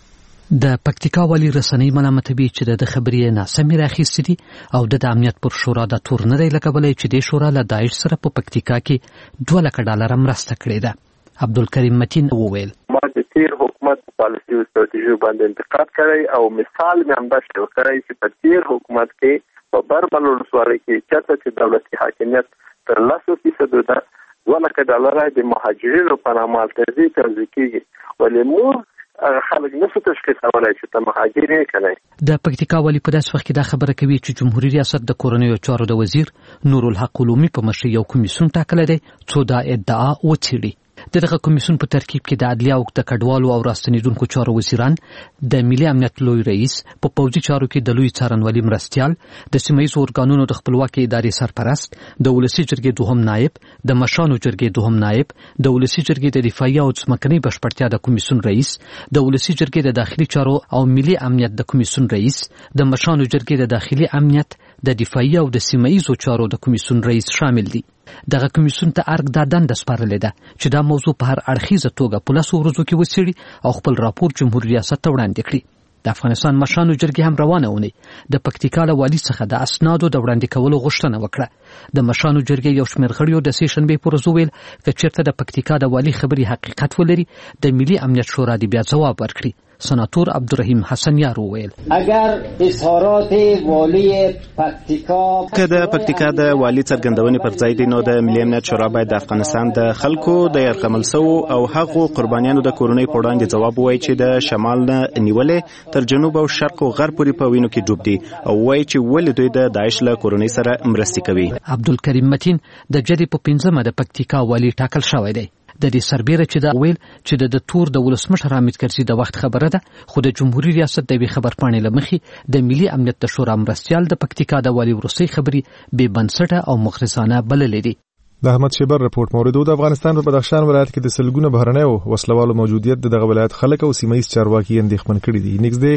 د پکتیکا والی رسنۍ ملامتوي چې د خبرې ناسمې راخیستې دي او د امنیت پر شورا د تور نه دی لګولی چې د شورا له داعش سره په پکتیکا کې $2,00,000 مرسته کړې ده. عبدالکریم متین وویل ما د تیر حکومت پالیسي او ستراتیژي باندې انتقاد کړی او مثال مې هم دا شو کړی چې په تیر حکومت کې په بربل ولسوالۍ کې چې دولتي حاکمیت تر 10% ده $2,00,000 د مهاجرینو په نامه التزامي کیږي ولې موږ خلک نشو تشخیصولای چې ته مهاجر یې کنه. د پکتیکا والی په داس وخت کې دا خبره کوي چې جمهوریت ریاست د کورنیو چارو د وزیر نور الحق علومي په مشرۍ یو کمیسیون ټاکلی دی څو دا ادعا وڅېړي. دغه کمیسیون په ترکیب کې د عدلیه او د کډوالو او راستنیدونکو چارو وزیران، د ملي امنیت لوی رئیس، په پوځي چارو کې د لوی څارنوالي مرستیال، د سیمه‌ییزو ارګانونو د خپلواکۍ ادارې سرپرست، د ولسي جرګې دوهم نائب، د مشرانو جرګې دوهم نائب، د ولسي جرګې د دفاعي او ځمکنۍ بشپړتیا د کمیسیون رئیس، د ولسي جرګې د داخلي چارو او ملي امنیت د کمیسیون رئیس، د مشرانو جرګې د داخلي امنیت، د دفاعي او د سیمه‌ییزو چارو د کمیسیون رئیس شامل دي. دغه کمیسیون ته ارګ دا دنده سپارلې ده چې دا موضوع په هر اړخیزه توګه په 10 ورځو کې وڅېړي او خپل راپور جمهوریت ریاست ته وړاندې کړي. د افغانستان مشرانو جرګې هم روانه اونۍ د پکتیکا له والي څخه د اسنادو د وړاندې کولو غوښتنه وکړه. د مشرانو جرګې یو شمېر غړیو د سې شنبې په ورځ وویل که چېرته د پکتیکا د والي خبرې حقیقت ولري د ملي امنیت شورا دې بیا ځواب ورکړي. سناتور عبدالرحیم حسنیار وویل اگر اظهارات والی پکتیکا که د پکتیکا د والی څرګندونې پر ځای دي نو د ملي امنیت شورا باید د افغانستان د خلکو د یرغمل شوو او هغو قربانیانو د کورنۍ په وړاندې ځواب ووایي چې د شمال نه نیولې تر جنوب او شرق او غرب پورې په وینو کې ډوب دي او وایي چې ولې دوی د داعش له کورنۍ سره مرستې کوي. عبدالکریم متین د جدي په 15مه د پکتیکا والی ټاکل شوی دی. د دې سربېره چې دا ویل چې د تور د ولسمشر حامد کرزي د وخت خبره ده، خو د جمهوریت ریاست د خبرپاڼې لمخې د ملي امنیت د شورا مرستیال د پکتیکا د والی وروستۍ خبرې بې بنسټه او مغرضانه بللې دي. د احمد شیبر رپورټ موردو د افغانستان په بدخشان ولایت کې د سلګونه بهرنیو وسلوالو موجودیت دغه ولایت خلک او سیمایي چارواکي اندېښمن کړي دي. نږدې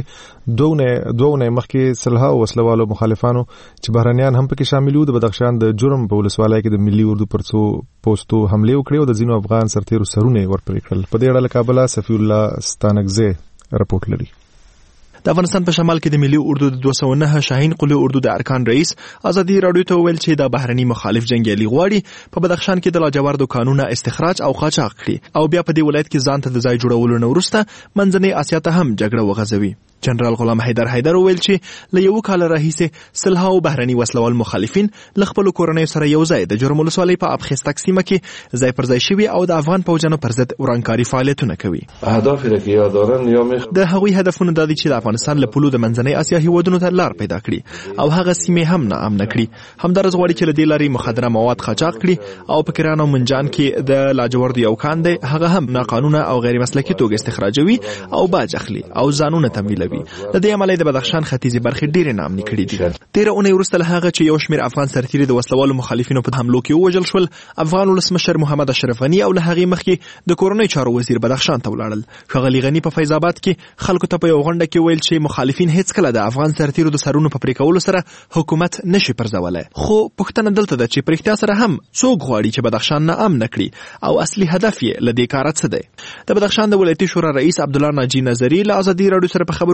دوه مخکې سلها وسلوالو مخالفانو چې بهرنیان هم پکې شامل وو د بدخشان د جرم په ولسوالۍ کې د ملي اردو پرڅو پوسټو حمله وکړې او د ځینو افغان سرتیرو سرونه ورپرې کړل. په دې اړه له کابل صفی الله ستانکزی رپورټ لري. د افغانستان په شمال کې د ملي اردو د 209 شاهین قلی اردو د ارکان رئیس ازادي رادیو ته ویل چې د بهرني مخالف جنگیالي غواړي په بدخشان کې د لاجوردو قانون استخراج او قاچاق کړي او بیا په دې ولایت کې ځان ته د ځای جوړولو نه وروسته منځنۍ اسیا ته هم جګړه وغځوي. جنرال غلام حیدر ویل چې له یو کال راهیسې سلهاو بهرني وسلوال مخالفین له خپل کورنۍ سره یو ځای د جرم ولسوالۍ په ابخستک سیمه کې ځای پر ځای شوي او د افغان پوځیانو پر ضد ورانکاري فعالیتونه کوي. د هغوی هدفونه دا دي چې د افغانستان له پولو د منځنۍ اسیا هیوادونو ته لار پیدا کړي او هغه سیمې هم ناامنه کړي. همدارس غواړي چې له دې لارې مخدره مواد قاچاق کړي او په کران او منجان کې د لاجوردو یو کان دی هغه هم ناقانونه او غیر مسلکي توګه استخراجوي او باج اخلي او ځانونه تمویلوي. د دې عملي د بدخشان ختیځي برخې ډېرې نامنې کړې دي. 13 اونۍ وروسته له هغه چې یو شمېر افغان سرتیري د وسلوالو مخالفینو په حملو کې ووژل شول، افغان ولسمشر محمد اشرف غني او له هغې مخکې د کورنۍ چارو وزیر بدخشان ته ولاړل. ښاغلي غني په فیض آباد کې خلکو ته په یو غونډه کې ویل چې مخالفین هیڅکله د افغان سرتیرو د سرونو په پرې کولو سره حکومت نشي پرځولی. خو پوښتنه دلته ده چې په رښتیا سره هم څوک غواړي چې بدخشان ناامنه کړي او اصلي هدف یې له دې کاره څه دی؟ د بدخشان د ولایتي شورا رئیس عبدالله ناجي نظري له ازادي راډیو سره په خبرو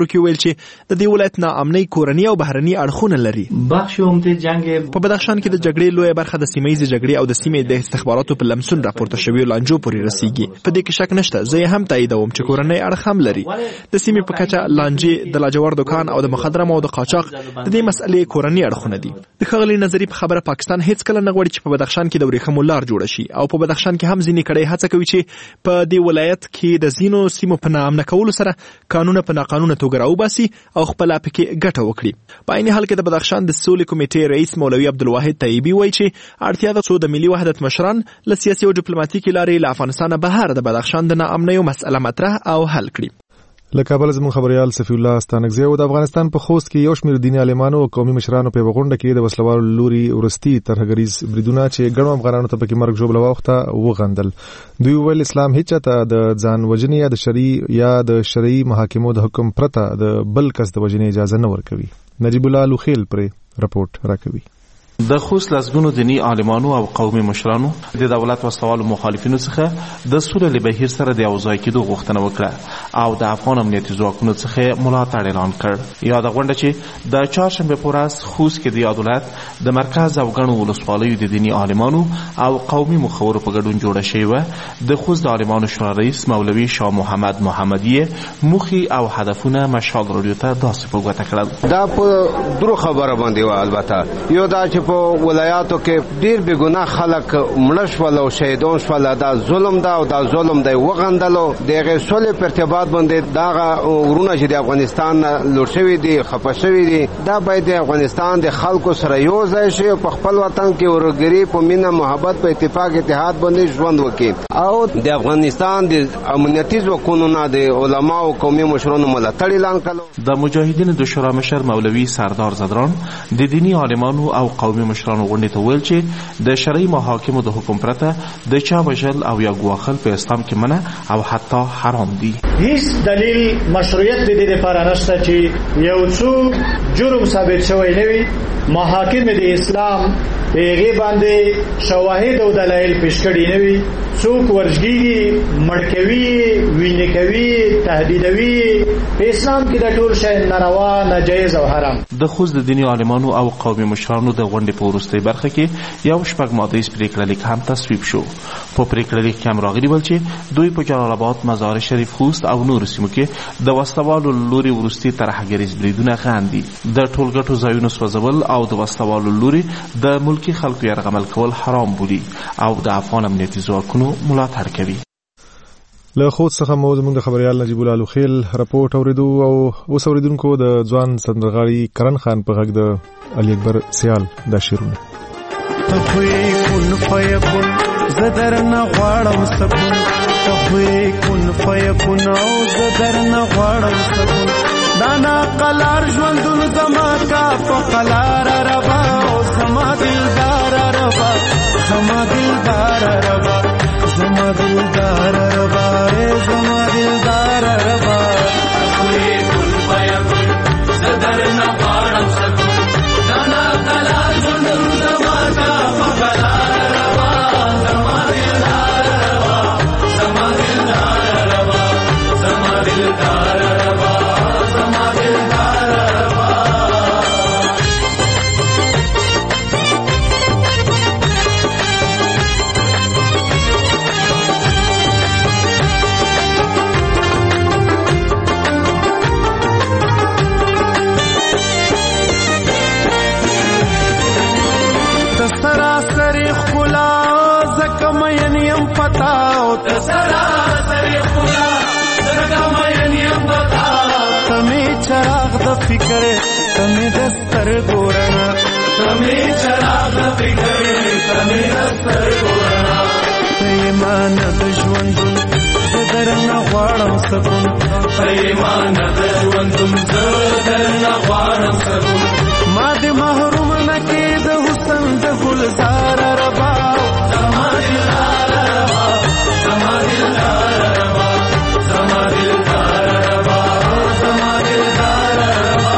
خبرو کې ویل چې د دې ولایت ناامنۍ کورني او بهرني اړخونه لري. بخش عمده جنگ په بدخشان کې د جګړې لویه برخه د سیمه‌ییزې جګړې او د سیمې د استخباراتو په لمسون راپورته شویو لانجو پورې رسیږي. په دې کې شک نشته، زه هم تاییدوم چې کورنۍ اړخ هم لري. د سیمې په کچه لانجې د لاجور دکان او د مخدره موادو قاچاق د دې مسئلې کورني اړخونه دي. د ښاغلي نظري په خبره پاکستان هیڅ کله نه غواړي چې په بدخشان کې د ورېښمو لار جوړه شي او په بدخشان کې هم ځینې کړۍ هڅه کوي چې په دې ولایت کې د ځینو سیمو په ناامنه کولو سره قانونه په ناقانونه توګه راوباسي او خپله پکې ګټه وکړي. په عین حال کې د بدخشان د سولې کمیټې رئیس مولوي عبدالواحد طیبي وایي چې اړتیا ده څو د ملي وحدت مشران له سیاسي او ډیپلوماټیکې لارې له افغانستانه بهر د بدخشان د ناامنیو مسئله مطرح او حل کړي. له کابل زموږ خبريال صفي الله ستانکزی او د افغانستان په خوست کې یو شمېر دیني عالمانو او قومي مشرانو په غونډه کې د وسلوالو لوري ورستي ترهګریز بریدونه چې ګڼو افغانانو ته پکې مرګ ژوبله واوخته وغندل. دوی ویل اسلام هیڅ ته د ځان وژنې یا د شرعي محاکمو د حکم پرته د بل کس د وژنې اجازه نه ورکوي. نجیب الله لوخیل پر رپورټ راکوي. د خوست لسګونو دینی عالمانو او قومي مشرانو د دولت وسوالو مخالفینو څخه د سولې بهیر سره د یوځای کېدو غوښتنه وکړه او د افغان امنیتي ځواکونو څخه ملاتړ اعلان کړ. یاد غونډه چې د چهارشنبه په ورځ خوست کې د یاد ولایت د مرکز او ګڼو ولسوالیو د دینی عالمانو او قومي مخورو په ګډون جوړه شوې وه. د خوست د عالمانو شورا رئیس مولوي شاه محمد محمدي موخي او هدفونه مشال رادیو ته داسې په ګوته کړل. دا په درو خبره باندې و. البته یو دا چې په ولایاتو کې ډیر بې ګناه خلک مړه شول او شهیدان شول. دا ظلم ده او دا ظلم دی وغندلو. دغه سولې په ارتباط باندې دغه ورونه چې د افغانستان لوټ شوي دي خپه شوي دي دا باید د افغانستان د خلکو سره یو ځای شي او په خپل وطن کې ورګري په مینه محبت په اتفاق اتحاد باندې ژوند وکړي او د افغانستان د امنیتي ځواکونو نه د علماو او قومي مشرانو ملاتړ اعلان کړو. د مجاهدینو د شورا مشر مولوي سردار زدران د دینی عالمانو او قومي مشرانو غونډې ته ویل چې د شرعي محاکمو د حکم پرته د چا وژل او یا ګواښل په اسلام کې منع او حتی حرام دي. هیڅ دلیل مشروعیت د دې لپاره نشته چې یو څوک جرم ثابت شوی نه وي محاکم د اسلام هغه باندې شواهد او دلایل پیش کړي نه وي. څوک ورژګي مړکوي وینکوي تهدیدوي په اسلام کې د ټول شی ناروا ناجایز او حرام. د خوست د دیني عالمانو او قومي مشرانو د غونډې په وروستۍ برخه کې یو شپږ مادهیز پریکړه لیک هم تصویب شو. په پریکړه لیک کې هم راغلي ول چې دوی په جلال آباد مزار شریف خوست او نور سیمو کې د وسلوالو لوري ورستي ترهګریز بریدونه غندي. د ټولګټو ځایونو سوځول او د وسلوالو لوري د ملکی خلکو یرغمل کول حرام بولي او د افغان امنیتي ځواکونو ملاتړ کوي. له خوست څخه مو زموږ د خبريال نجیب الله لوخیل رپورټ اوریدو او اوس اوریدونکو د ځوان سندرغاړي کرن خان په غږ د علي اکبر سیال دا شعرونه. تخوی کن فیکن زدر نغواړم سکون تخوی کن فیکن او زدر نغواړم سکون دانا قلار ژوندون زما کا په قلار ربا او زما دلدار ربا زما دلدار ربا زما دلدار ربا زما دلدار ربا تخوی کن فیکن زدر نغواړم سکون دانا قلار ژوندون زما کا په قلار ربا زما دلدار ربا زما دلدار ربا زما دلدار ربا زما دلدار ربا. سراسری خلا زکم ینیم پتاو سراسری خلا زکم ینیم پتاو تمی چراغ د فکر تمی دستر گورنا تمی چراغ د فکر تمی دستر گورنا ایمان د ژوندون زدر نغواړم سکون ایمان د ژوندون زدر نغواړم سکون ما د محروم نکې د حسن د گلزار ربا زما دلدار ربا زما دلدار ربا زما دلدار ربا زما دلدار ربا.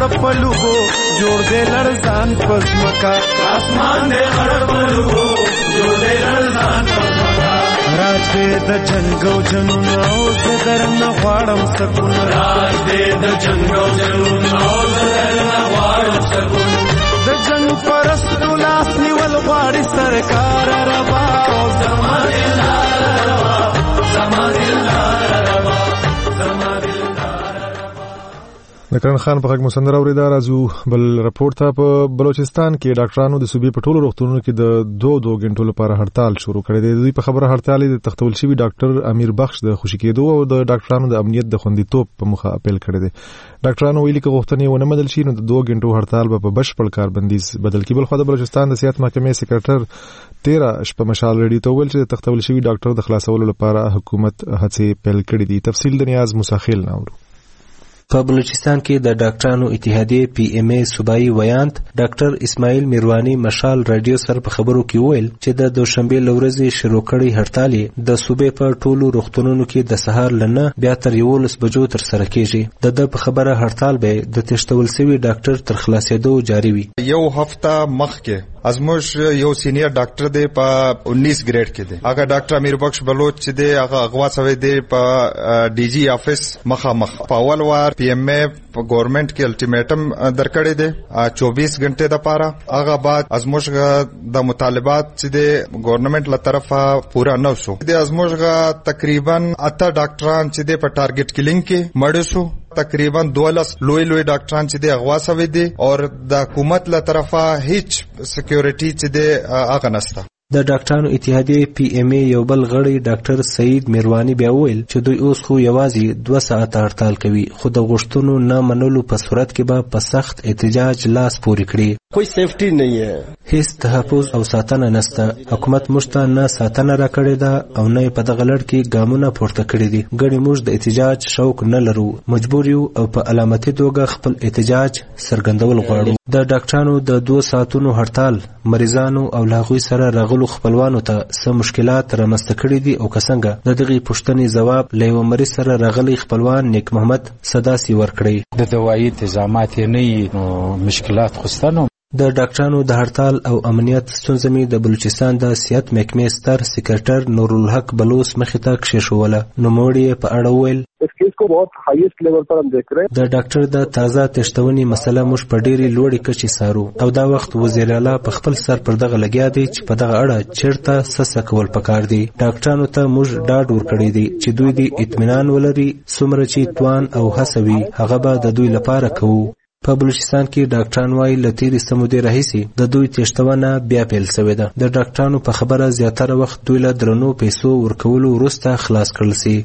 خړ پلوغو جوړ دې لړزان پزمکا اسمان دې خړ پلوغو جوړ دې لړزان پزمکا راج دې د جنگ او جنون او زدرن غواړم سکون راج دې د جنگ او جنون او زدرن غواړم سکون د جنگ پرستو لاس نیول غواړي سرکار روا او زما دلدار روا زما دلدار روا زما د کرن خان په حق مسندر اوریدار ازو بل رپورت ته په بلوچستان کې ډاکټرانو د صوبې په ټولو روغتونونو کې د 2 غنټو لپاره هړتال شروع کړی دی. دوی په خبره هړتال د تختول شوی ډاکټر امیر بخش د خوشی کېدو او د ډاکټرانو د امنیت د خوندیتوب په مخه اپیل کړی دی. ډاکټرانو ویلي چې غوښتنې ونه منل شي نو د 2 غنټو هړتال به په بشپړ کاربندیز بدل کړي. بل خو د بلوچستان د صحت محکمې سکرټر 13 شپه مشال ریډیو ته ویل چې د تختول شوی ډاکټر د خلاصولو لپاره حکومت هڅې پیل کړې دي. تفصیل د نیاز مساخیل ناوړو. په بلوچستان کې د ډاکټرانو اتحادیې پی ایم ای صوبایي ویانت ډاکټر اسماعیل میروانی مشال رادیو سره په خبرو کې ویل چې د دوشنبه لورځې شروع کړي هړتال د صوبې په ټولو روغتونونو کې د سهار لنه بیا تر 11 بجو تر سره کیږي. د په خبره هړتال به د تشتول سوي ډاکټر تر خلاصېدو جاری وي. یو هفته مخکې ازموش یو سینیئر ډاکټر دی په 19 گریډ کې دی. هغه ډاکټر امیر بخش بلوچ چې دی هغه اغوا شوی دی په ډي جی افیس مخامخ. په اول وار پی ایم ای په ګورنمنت کې الټیمیټم درکړی دی 24 غنټې د پاره. هغه بعد ازموش د مطالبات چې دی ګورنمنت له طرفه پورا نه شو. د ازموش تقریبا 8 ډاکټران چې دی په ټارګټ کلینګ کې مړ شو. تقریبا 12 لوی ډاکټران چې دی اغوا شوی دي او د حکومت له طرفه هیڅ سکیورټي چې دی هغه نشته. د ډاکټرانو اتحادیې پی ایم ای یو بل غړی ډاکټر سعید میروانی بیا ویل چې دوی اوس خو یوازې 2 ساعته هړتال کوي خو د غوښتنو نه منلو په صورت کې به په سخت احتجاج لاس پورې کړي. کوئی سیفټي نه ہے، هیڅ تحفظ او ساتنه نشته. حکومت موږ ته نه ساتنه راکړې ده او نه په دغه لړ کې ګامونه پورته کړي دي. ګڼې موږ د احتجاج شوق نه لرو، مجبور یو او په علامتي توګه خپل احتجاج څرګندول غواړو. د ډاکټرانو د 2 ساعتونو هړتال مریضانو او لاغوي سره راغلو خپلوانو ته څه مشکلات رامنځته کړي دي او څنګه د دغه پوښتنې ځواب له یو مریض سره راغلی خپلوان نیک محمد صداسي ورکړي. د دوايي تنظیمات نه نو مشکلات خوستنو. د ډاکټرانو د هړتال او امنیت ستونزه مې د بلوچستان د صحت محکمې ستر سکرټر نورالحق بلوچ مخې ته کښېښوله. نوموړي په اړه وویل اس کیس کو بہت ہائیسٹ لیول پر ہم دیکھ رہے ہیں. د ډاکټر د تازه تشتونی مسله موږ په ډېری لوړې کچې سارو او دا وخت وزیر اعلی په خپل سر پر دغه لګیا دی چې په دغه اړه چیرته څه کول پکار دي. ډاکټرانو ته موږ ډاډ ورکړی دی چې دوی د اطمینان ولري څومره چې توان او هڅه وي هغه به د دوی لپاره کوو. په بلوچستان کې ډاکټران وايي له تیرې څه مودې راهیسې د دوی تشتونه بیا پیل شوې ده. د ډاکټرانو په خبره زیاتره وخت دوی له درنو پیسو ورکولو وروسته خلاص کړل شي.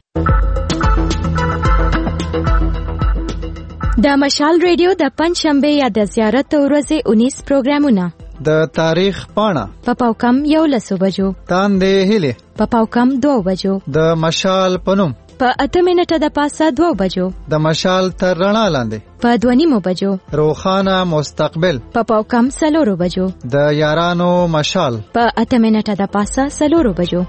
د مشال ریډیو د پنځشنبه یا د زیارت ورځې 19 پروګرامونه د تاریخ پاڼه په پاوکم 11 بجو، تاندې هلي په پاوکم 2 بجو، د مشال پنوم په 8 منټه د پاسه 2 بجو، د مشال تر رڼا لاندې په 2:30 بجو، روخانه مستقبل په پاوکم 4 بجو، د یارانو مشال په 8 منټه د پاسه 4 بجو.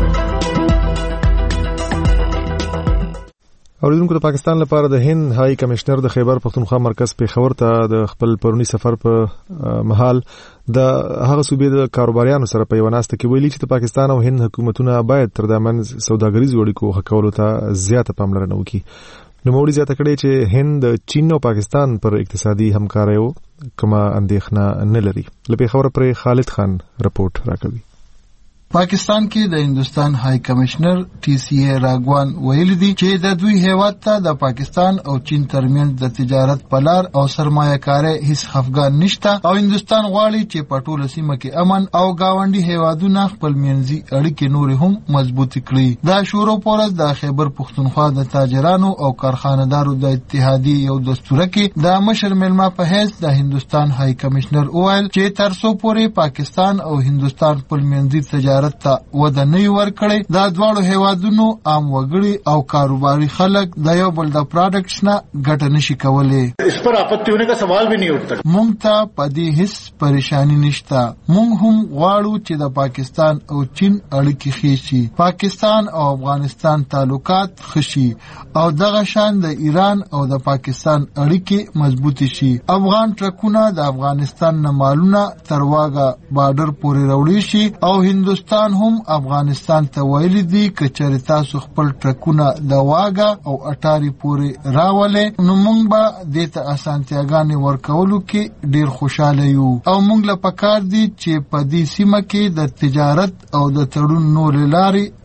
اوریدونکو د پاکستان لپاره د هند هاي کمشنر د خیبر پختونخوا مرکز پېښور ته د خپل پرونی سفر په مهال د هغه صوبې د کاروباریانو سره په یو ناسته کې ویلي چې د پاکستان او هند حکومتونه باید تر د منځ سوداګریزو اړیکو ښه کولو ته زیاته پاملرنه وکړي. نوموړي زیاته کړې چې هند چین او پاکستان پر اقتصادي همکاریو کومه اندېښنه نه لري. له پېښور پرې خالد خان رپورټ راکوي. پاکستان کې د هندستان های کمشنر ټي سی اے راګوان ویلي دي چې د دوی هیواد ته د پاکستان او چین ترمنځ د تجارت پلار او سرمایه کاري هیڅ خفګان نشته او هندستان غواړي چې په ټوله سیمه کې امن او گاونډي هیوادونه خپل منځي اړیکې نور هم مضبوط کړي. دا شورو پورز د خیبر پختونخوا د تاجرانو او کارخانه‌دارو د اتحادیې یو دستور کې د مشر ملما په حیث د هندستان های کمشنر وویل چې تر څو پورې پاکستان او هندستان خپل منځي تجارت تجارت ته وده نه ورکړي. دا دواړو هیوادونو عام وګړي او کاروباري خلک د یو بل د پروډکټس نه ګټه نشي کولای. اس پر आपत्ति होने का सवाल भी नहीं उठता. مونږ ته پدې هیڅ پریشانی نشته. مونږ هم غواړو چې د پاکستان او چین اړیکې ښې شي، پاکستان او افغانستان تعلقات ښه شي او دغه شان د ایران او د پاکستان اړیکې مضبوط شي. افغان ټرکونه د افغانستان نه مالونه تر واګه بارډر پورې راوړي شي او هندستان هم افغانستان ته ویلي دي چې چېرې تاسو خپل ټرکونه د واګه او اټاري پورې راولې نو مونږ به دې ته اسانتیاګانې ورکولو کې ډیر خوشاله یو او مونږ له پکار دي چې په دې سیمه کې د تجارت او د تړون نورې لارې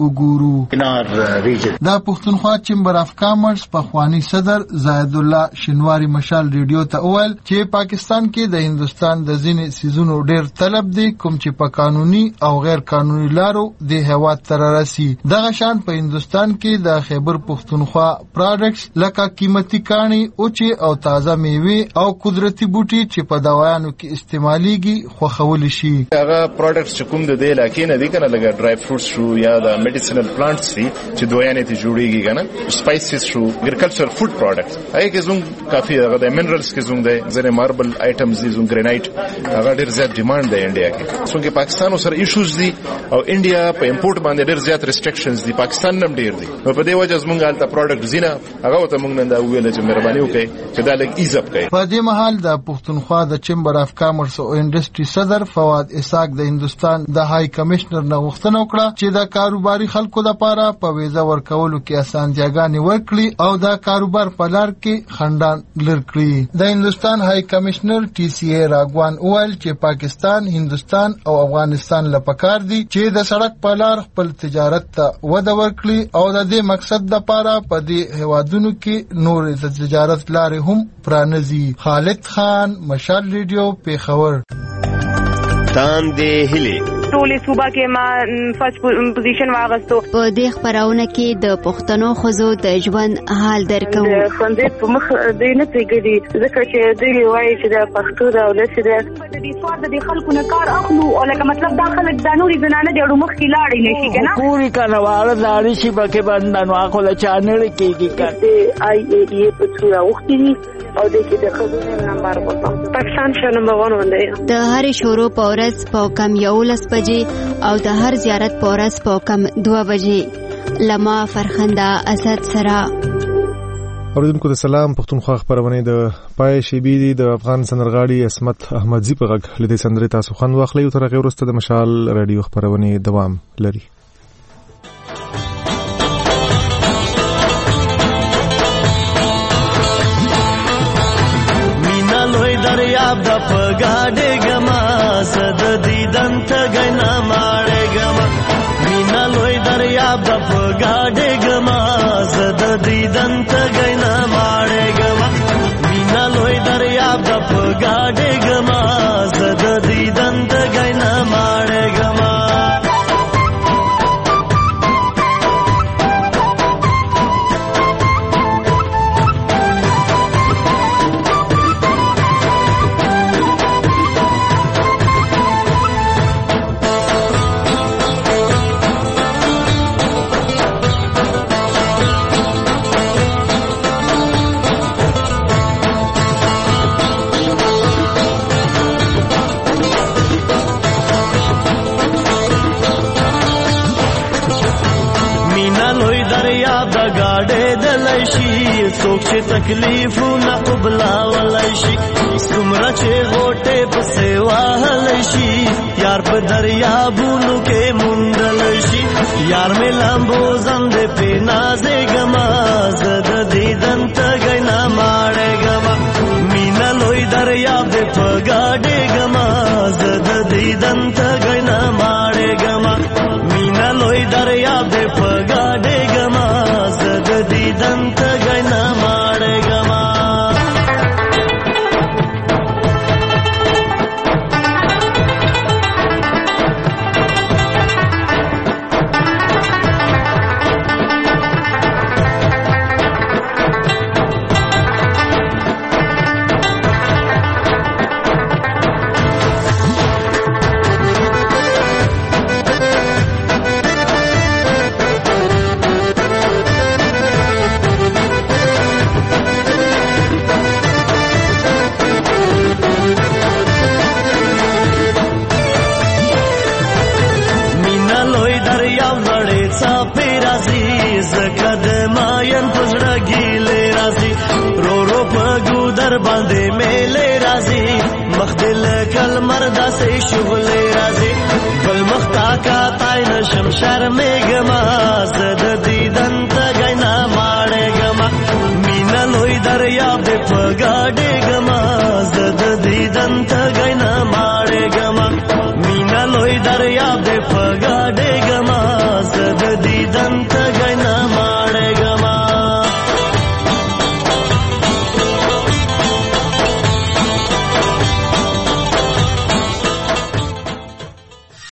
وګورو. دا پښتونخوا چیمبر اف کامرس پخوانی صدر زاهد الله شینواری مشال ریډیو ته وویل چې پاکستان کې د هندستان د ځینې سیزونو ډیر طلب دی کوم چې په قانوني او غیر قانوني لارو د هیواد تر راسي. دغه شان په هندستان کې د خیبر پښتونخوا پروډکټس لکه قیمتي کاڼي اوچې او تازه میوه او قدرتي بوټي چې په دوايانو کې استعماليږي خوخول شي. هغه پروډکټس چې کوم د دې علاقې نه دي کنه لکه ډرای فروټس شو یا د میډیسنل پلانټس دي چې دوايانې ته جوړيږي کنه سپایسز شو اګریکلچر فود پروډکټس هغه کې زموږ کافي هغه د منرالز کې زموږ د زره ماربل آیټمز دي زموږ ګرینایټ هغه ډیر زیات ډیماند دی انډیا کې. څنګه پاکستان سره ایشوز دي او انډیا په امپورټ باندې ډیر زیات ریسټریکشنز دي، پاکستان نم ډیر دي. په دې وجه زموږ حالت پروډکټ زینا هغه ته موږ نن دا ویل چې مهرباني وکړئ چې دا لږ ایزاب کړئ. په دې مهال د پښتونخوا د چیمبر اف کامرس او انډستری صدر فواد اسحاق د هندستان د های کمشنر نه غوښتنه وکړه چې د کاروباري خلکو لپاره په ویزا ورکولو کې اسانتیاګانې ورکړي او د کاروبار په لار کې خنډان لر کړي. د هندستان های کمشنر ټي سی اي راګوان وویل چې پاکستان، هندستان او افغانستان لپاره دي چې د سړک په لار خپل تجارت ته وده ورکړي او د دې مقصد لپاره په دې هیوادونو کې نور د تجارت لارې هم پرانځي. خالد خان، مشال ریډیو، پیښور. تاندې هلي ټولې صوبه کې ما فرست پوزیشن واغستو. په دې خبرونه کې د پښتنو خزو د ژوند حال درکو. خوندې په مخ دې نه پیګدي ځکه چې دوی وایي چې د پښتو د ولس د دې سواد د خلکو نه کار اخلو او لکه مطلب دا خلک د نوري زنانه د مخ کې لاړې نشي کنه پوری کنه واړه ځاړي شي بکه باندې نو اخله چانل کېږي کنه آی ای ای په څو وختي او د کې د خزونې نمبر وکړم. پاکستان شو نمبر 1 باندې د هر شورو پورس په کم 11 بجې او د هر زیارت پورس په کم 2 بجې. لما فرخنده اسد سرا اوریدونکو د سلام پښتونخوا خبرونه د پای شیبی دی د افغان سندرغاړي اسمت احمدزی په غږ لدې سندرې تاسو خوند واخلئ او تر هغه وروسته د مشال رادیو خبرونه دوام لري. دریاب د پګاډې ګما صد دیدن ته غنا ماړې ګما مینا لوی دریاب د پګاډې ګما صد دیدن ته غنا ماړې ګما مینا لوی دریاب د پګاډې ګما صد دیدن ته غنا ماړې ګما څوک چې تکلیفونه قبلولای شي څومره چې غوټې پسې وهلی شي یار په دریابونو کې موندلی شي یار مې لامبو زندې پې نازېږمه زه د دیدن تږی نه ماړېږمه مینه لوی دریاب دې په ګاډېږمه زه د دیدن تږی نه ماړېږمه مینه لوی دریاب دې په ګاډېږمه زه د دیدن تږی نه ماړېږمه لکه د ماین پزړه ګیلې راځي رو رو په ګودر باندې میلې راځي مخ دې لکه لمر داسې شغلې راځي بل مخ تا کا تای نشم شرمېږمه زه د دیدن تږی نه ماړېږمه مینه لوی دریاب دې په ګاډېږمه زه د دیدن تږی نه ماړېږمه مینه لوی دریاب دې په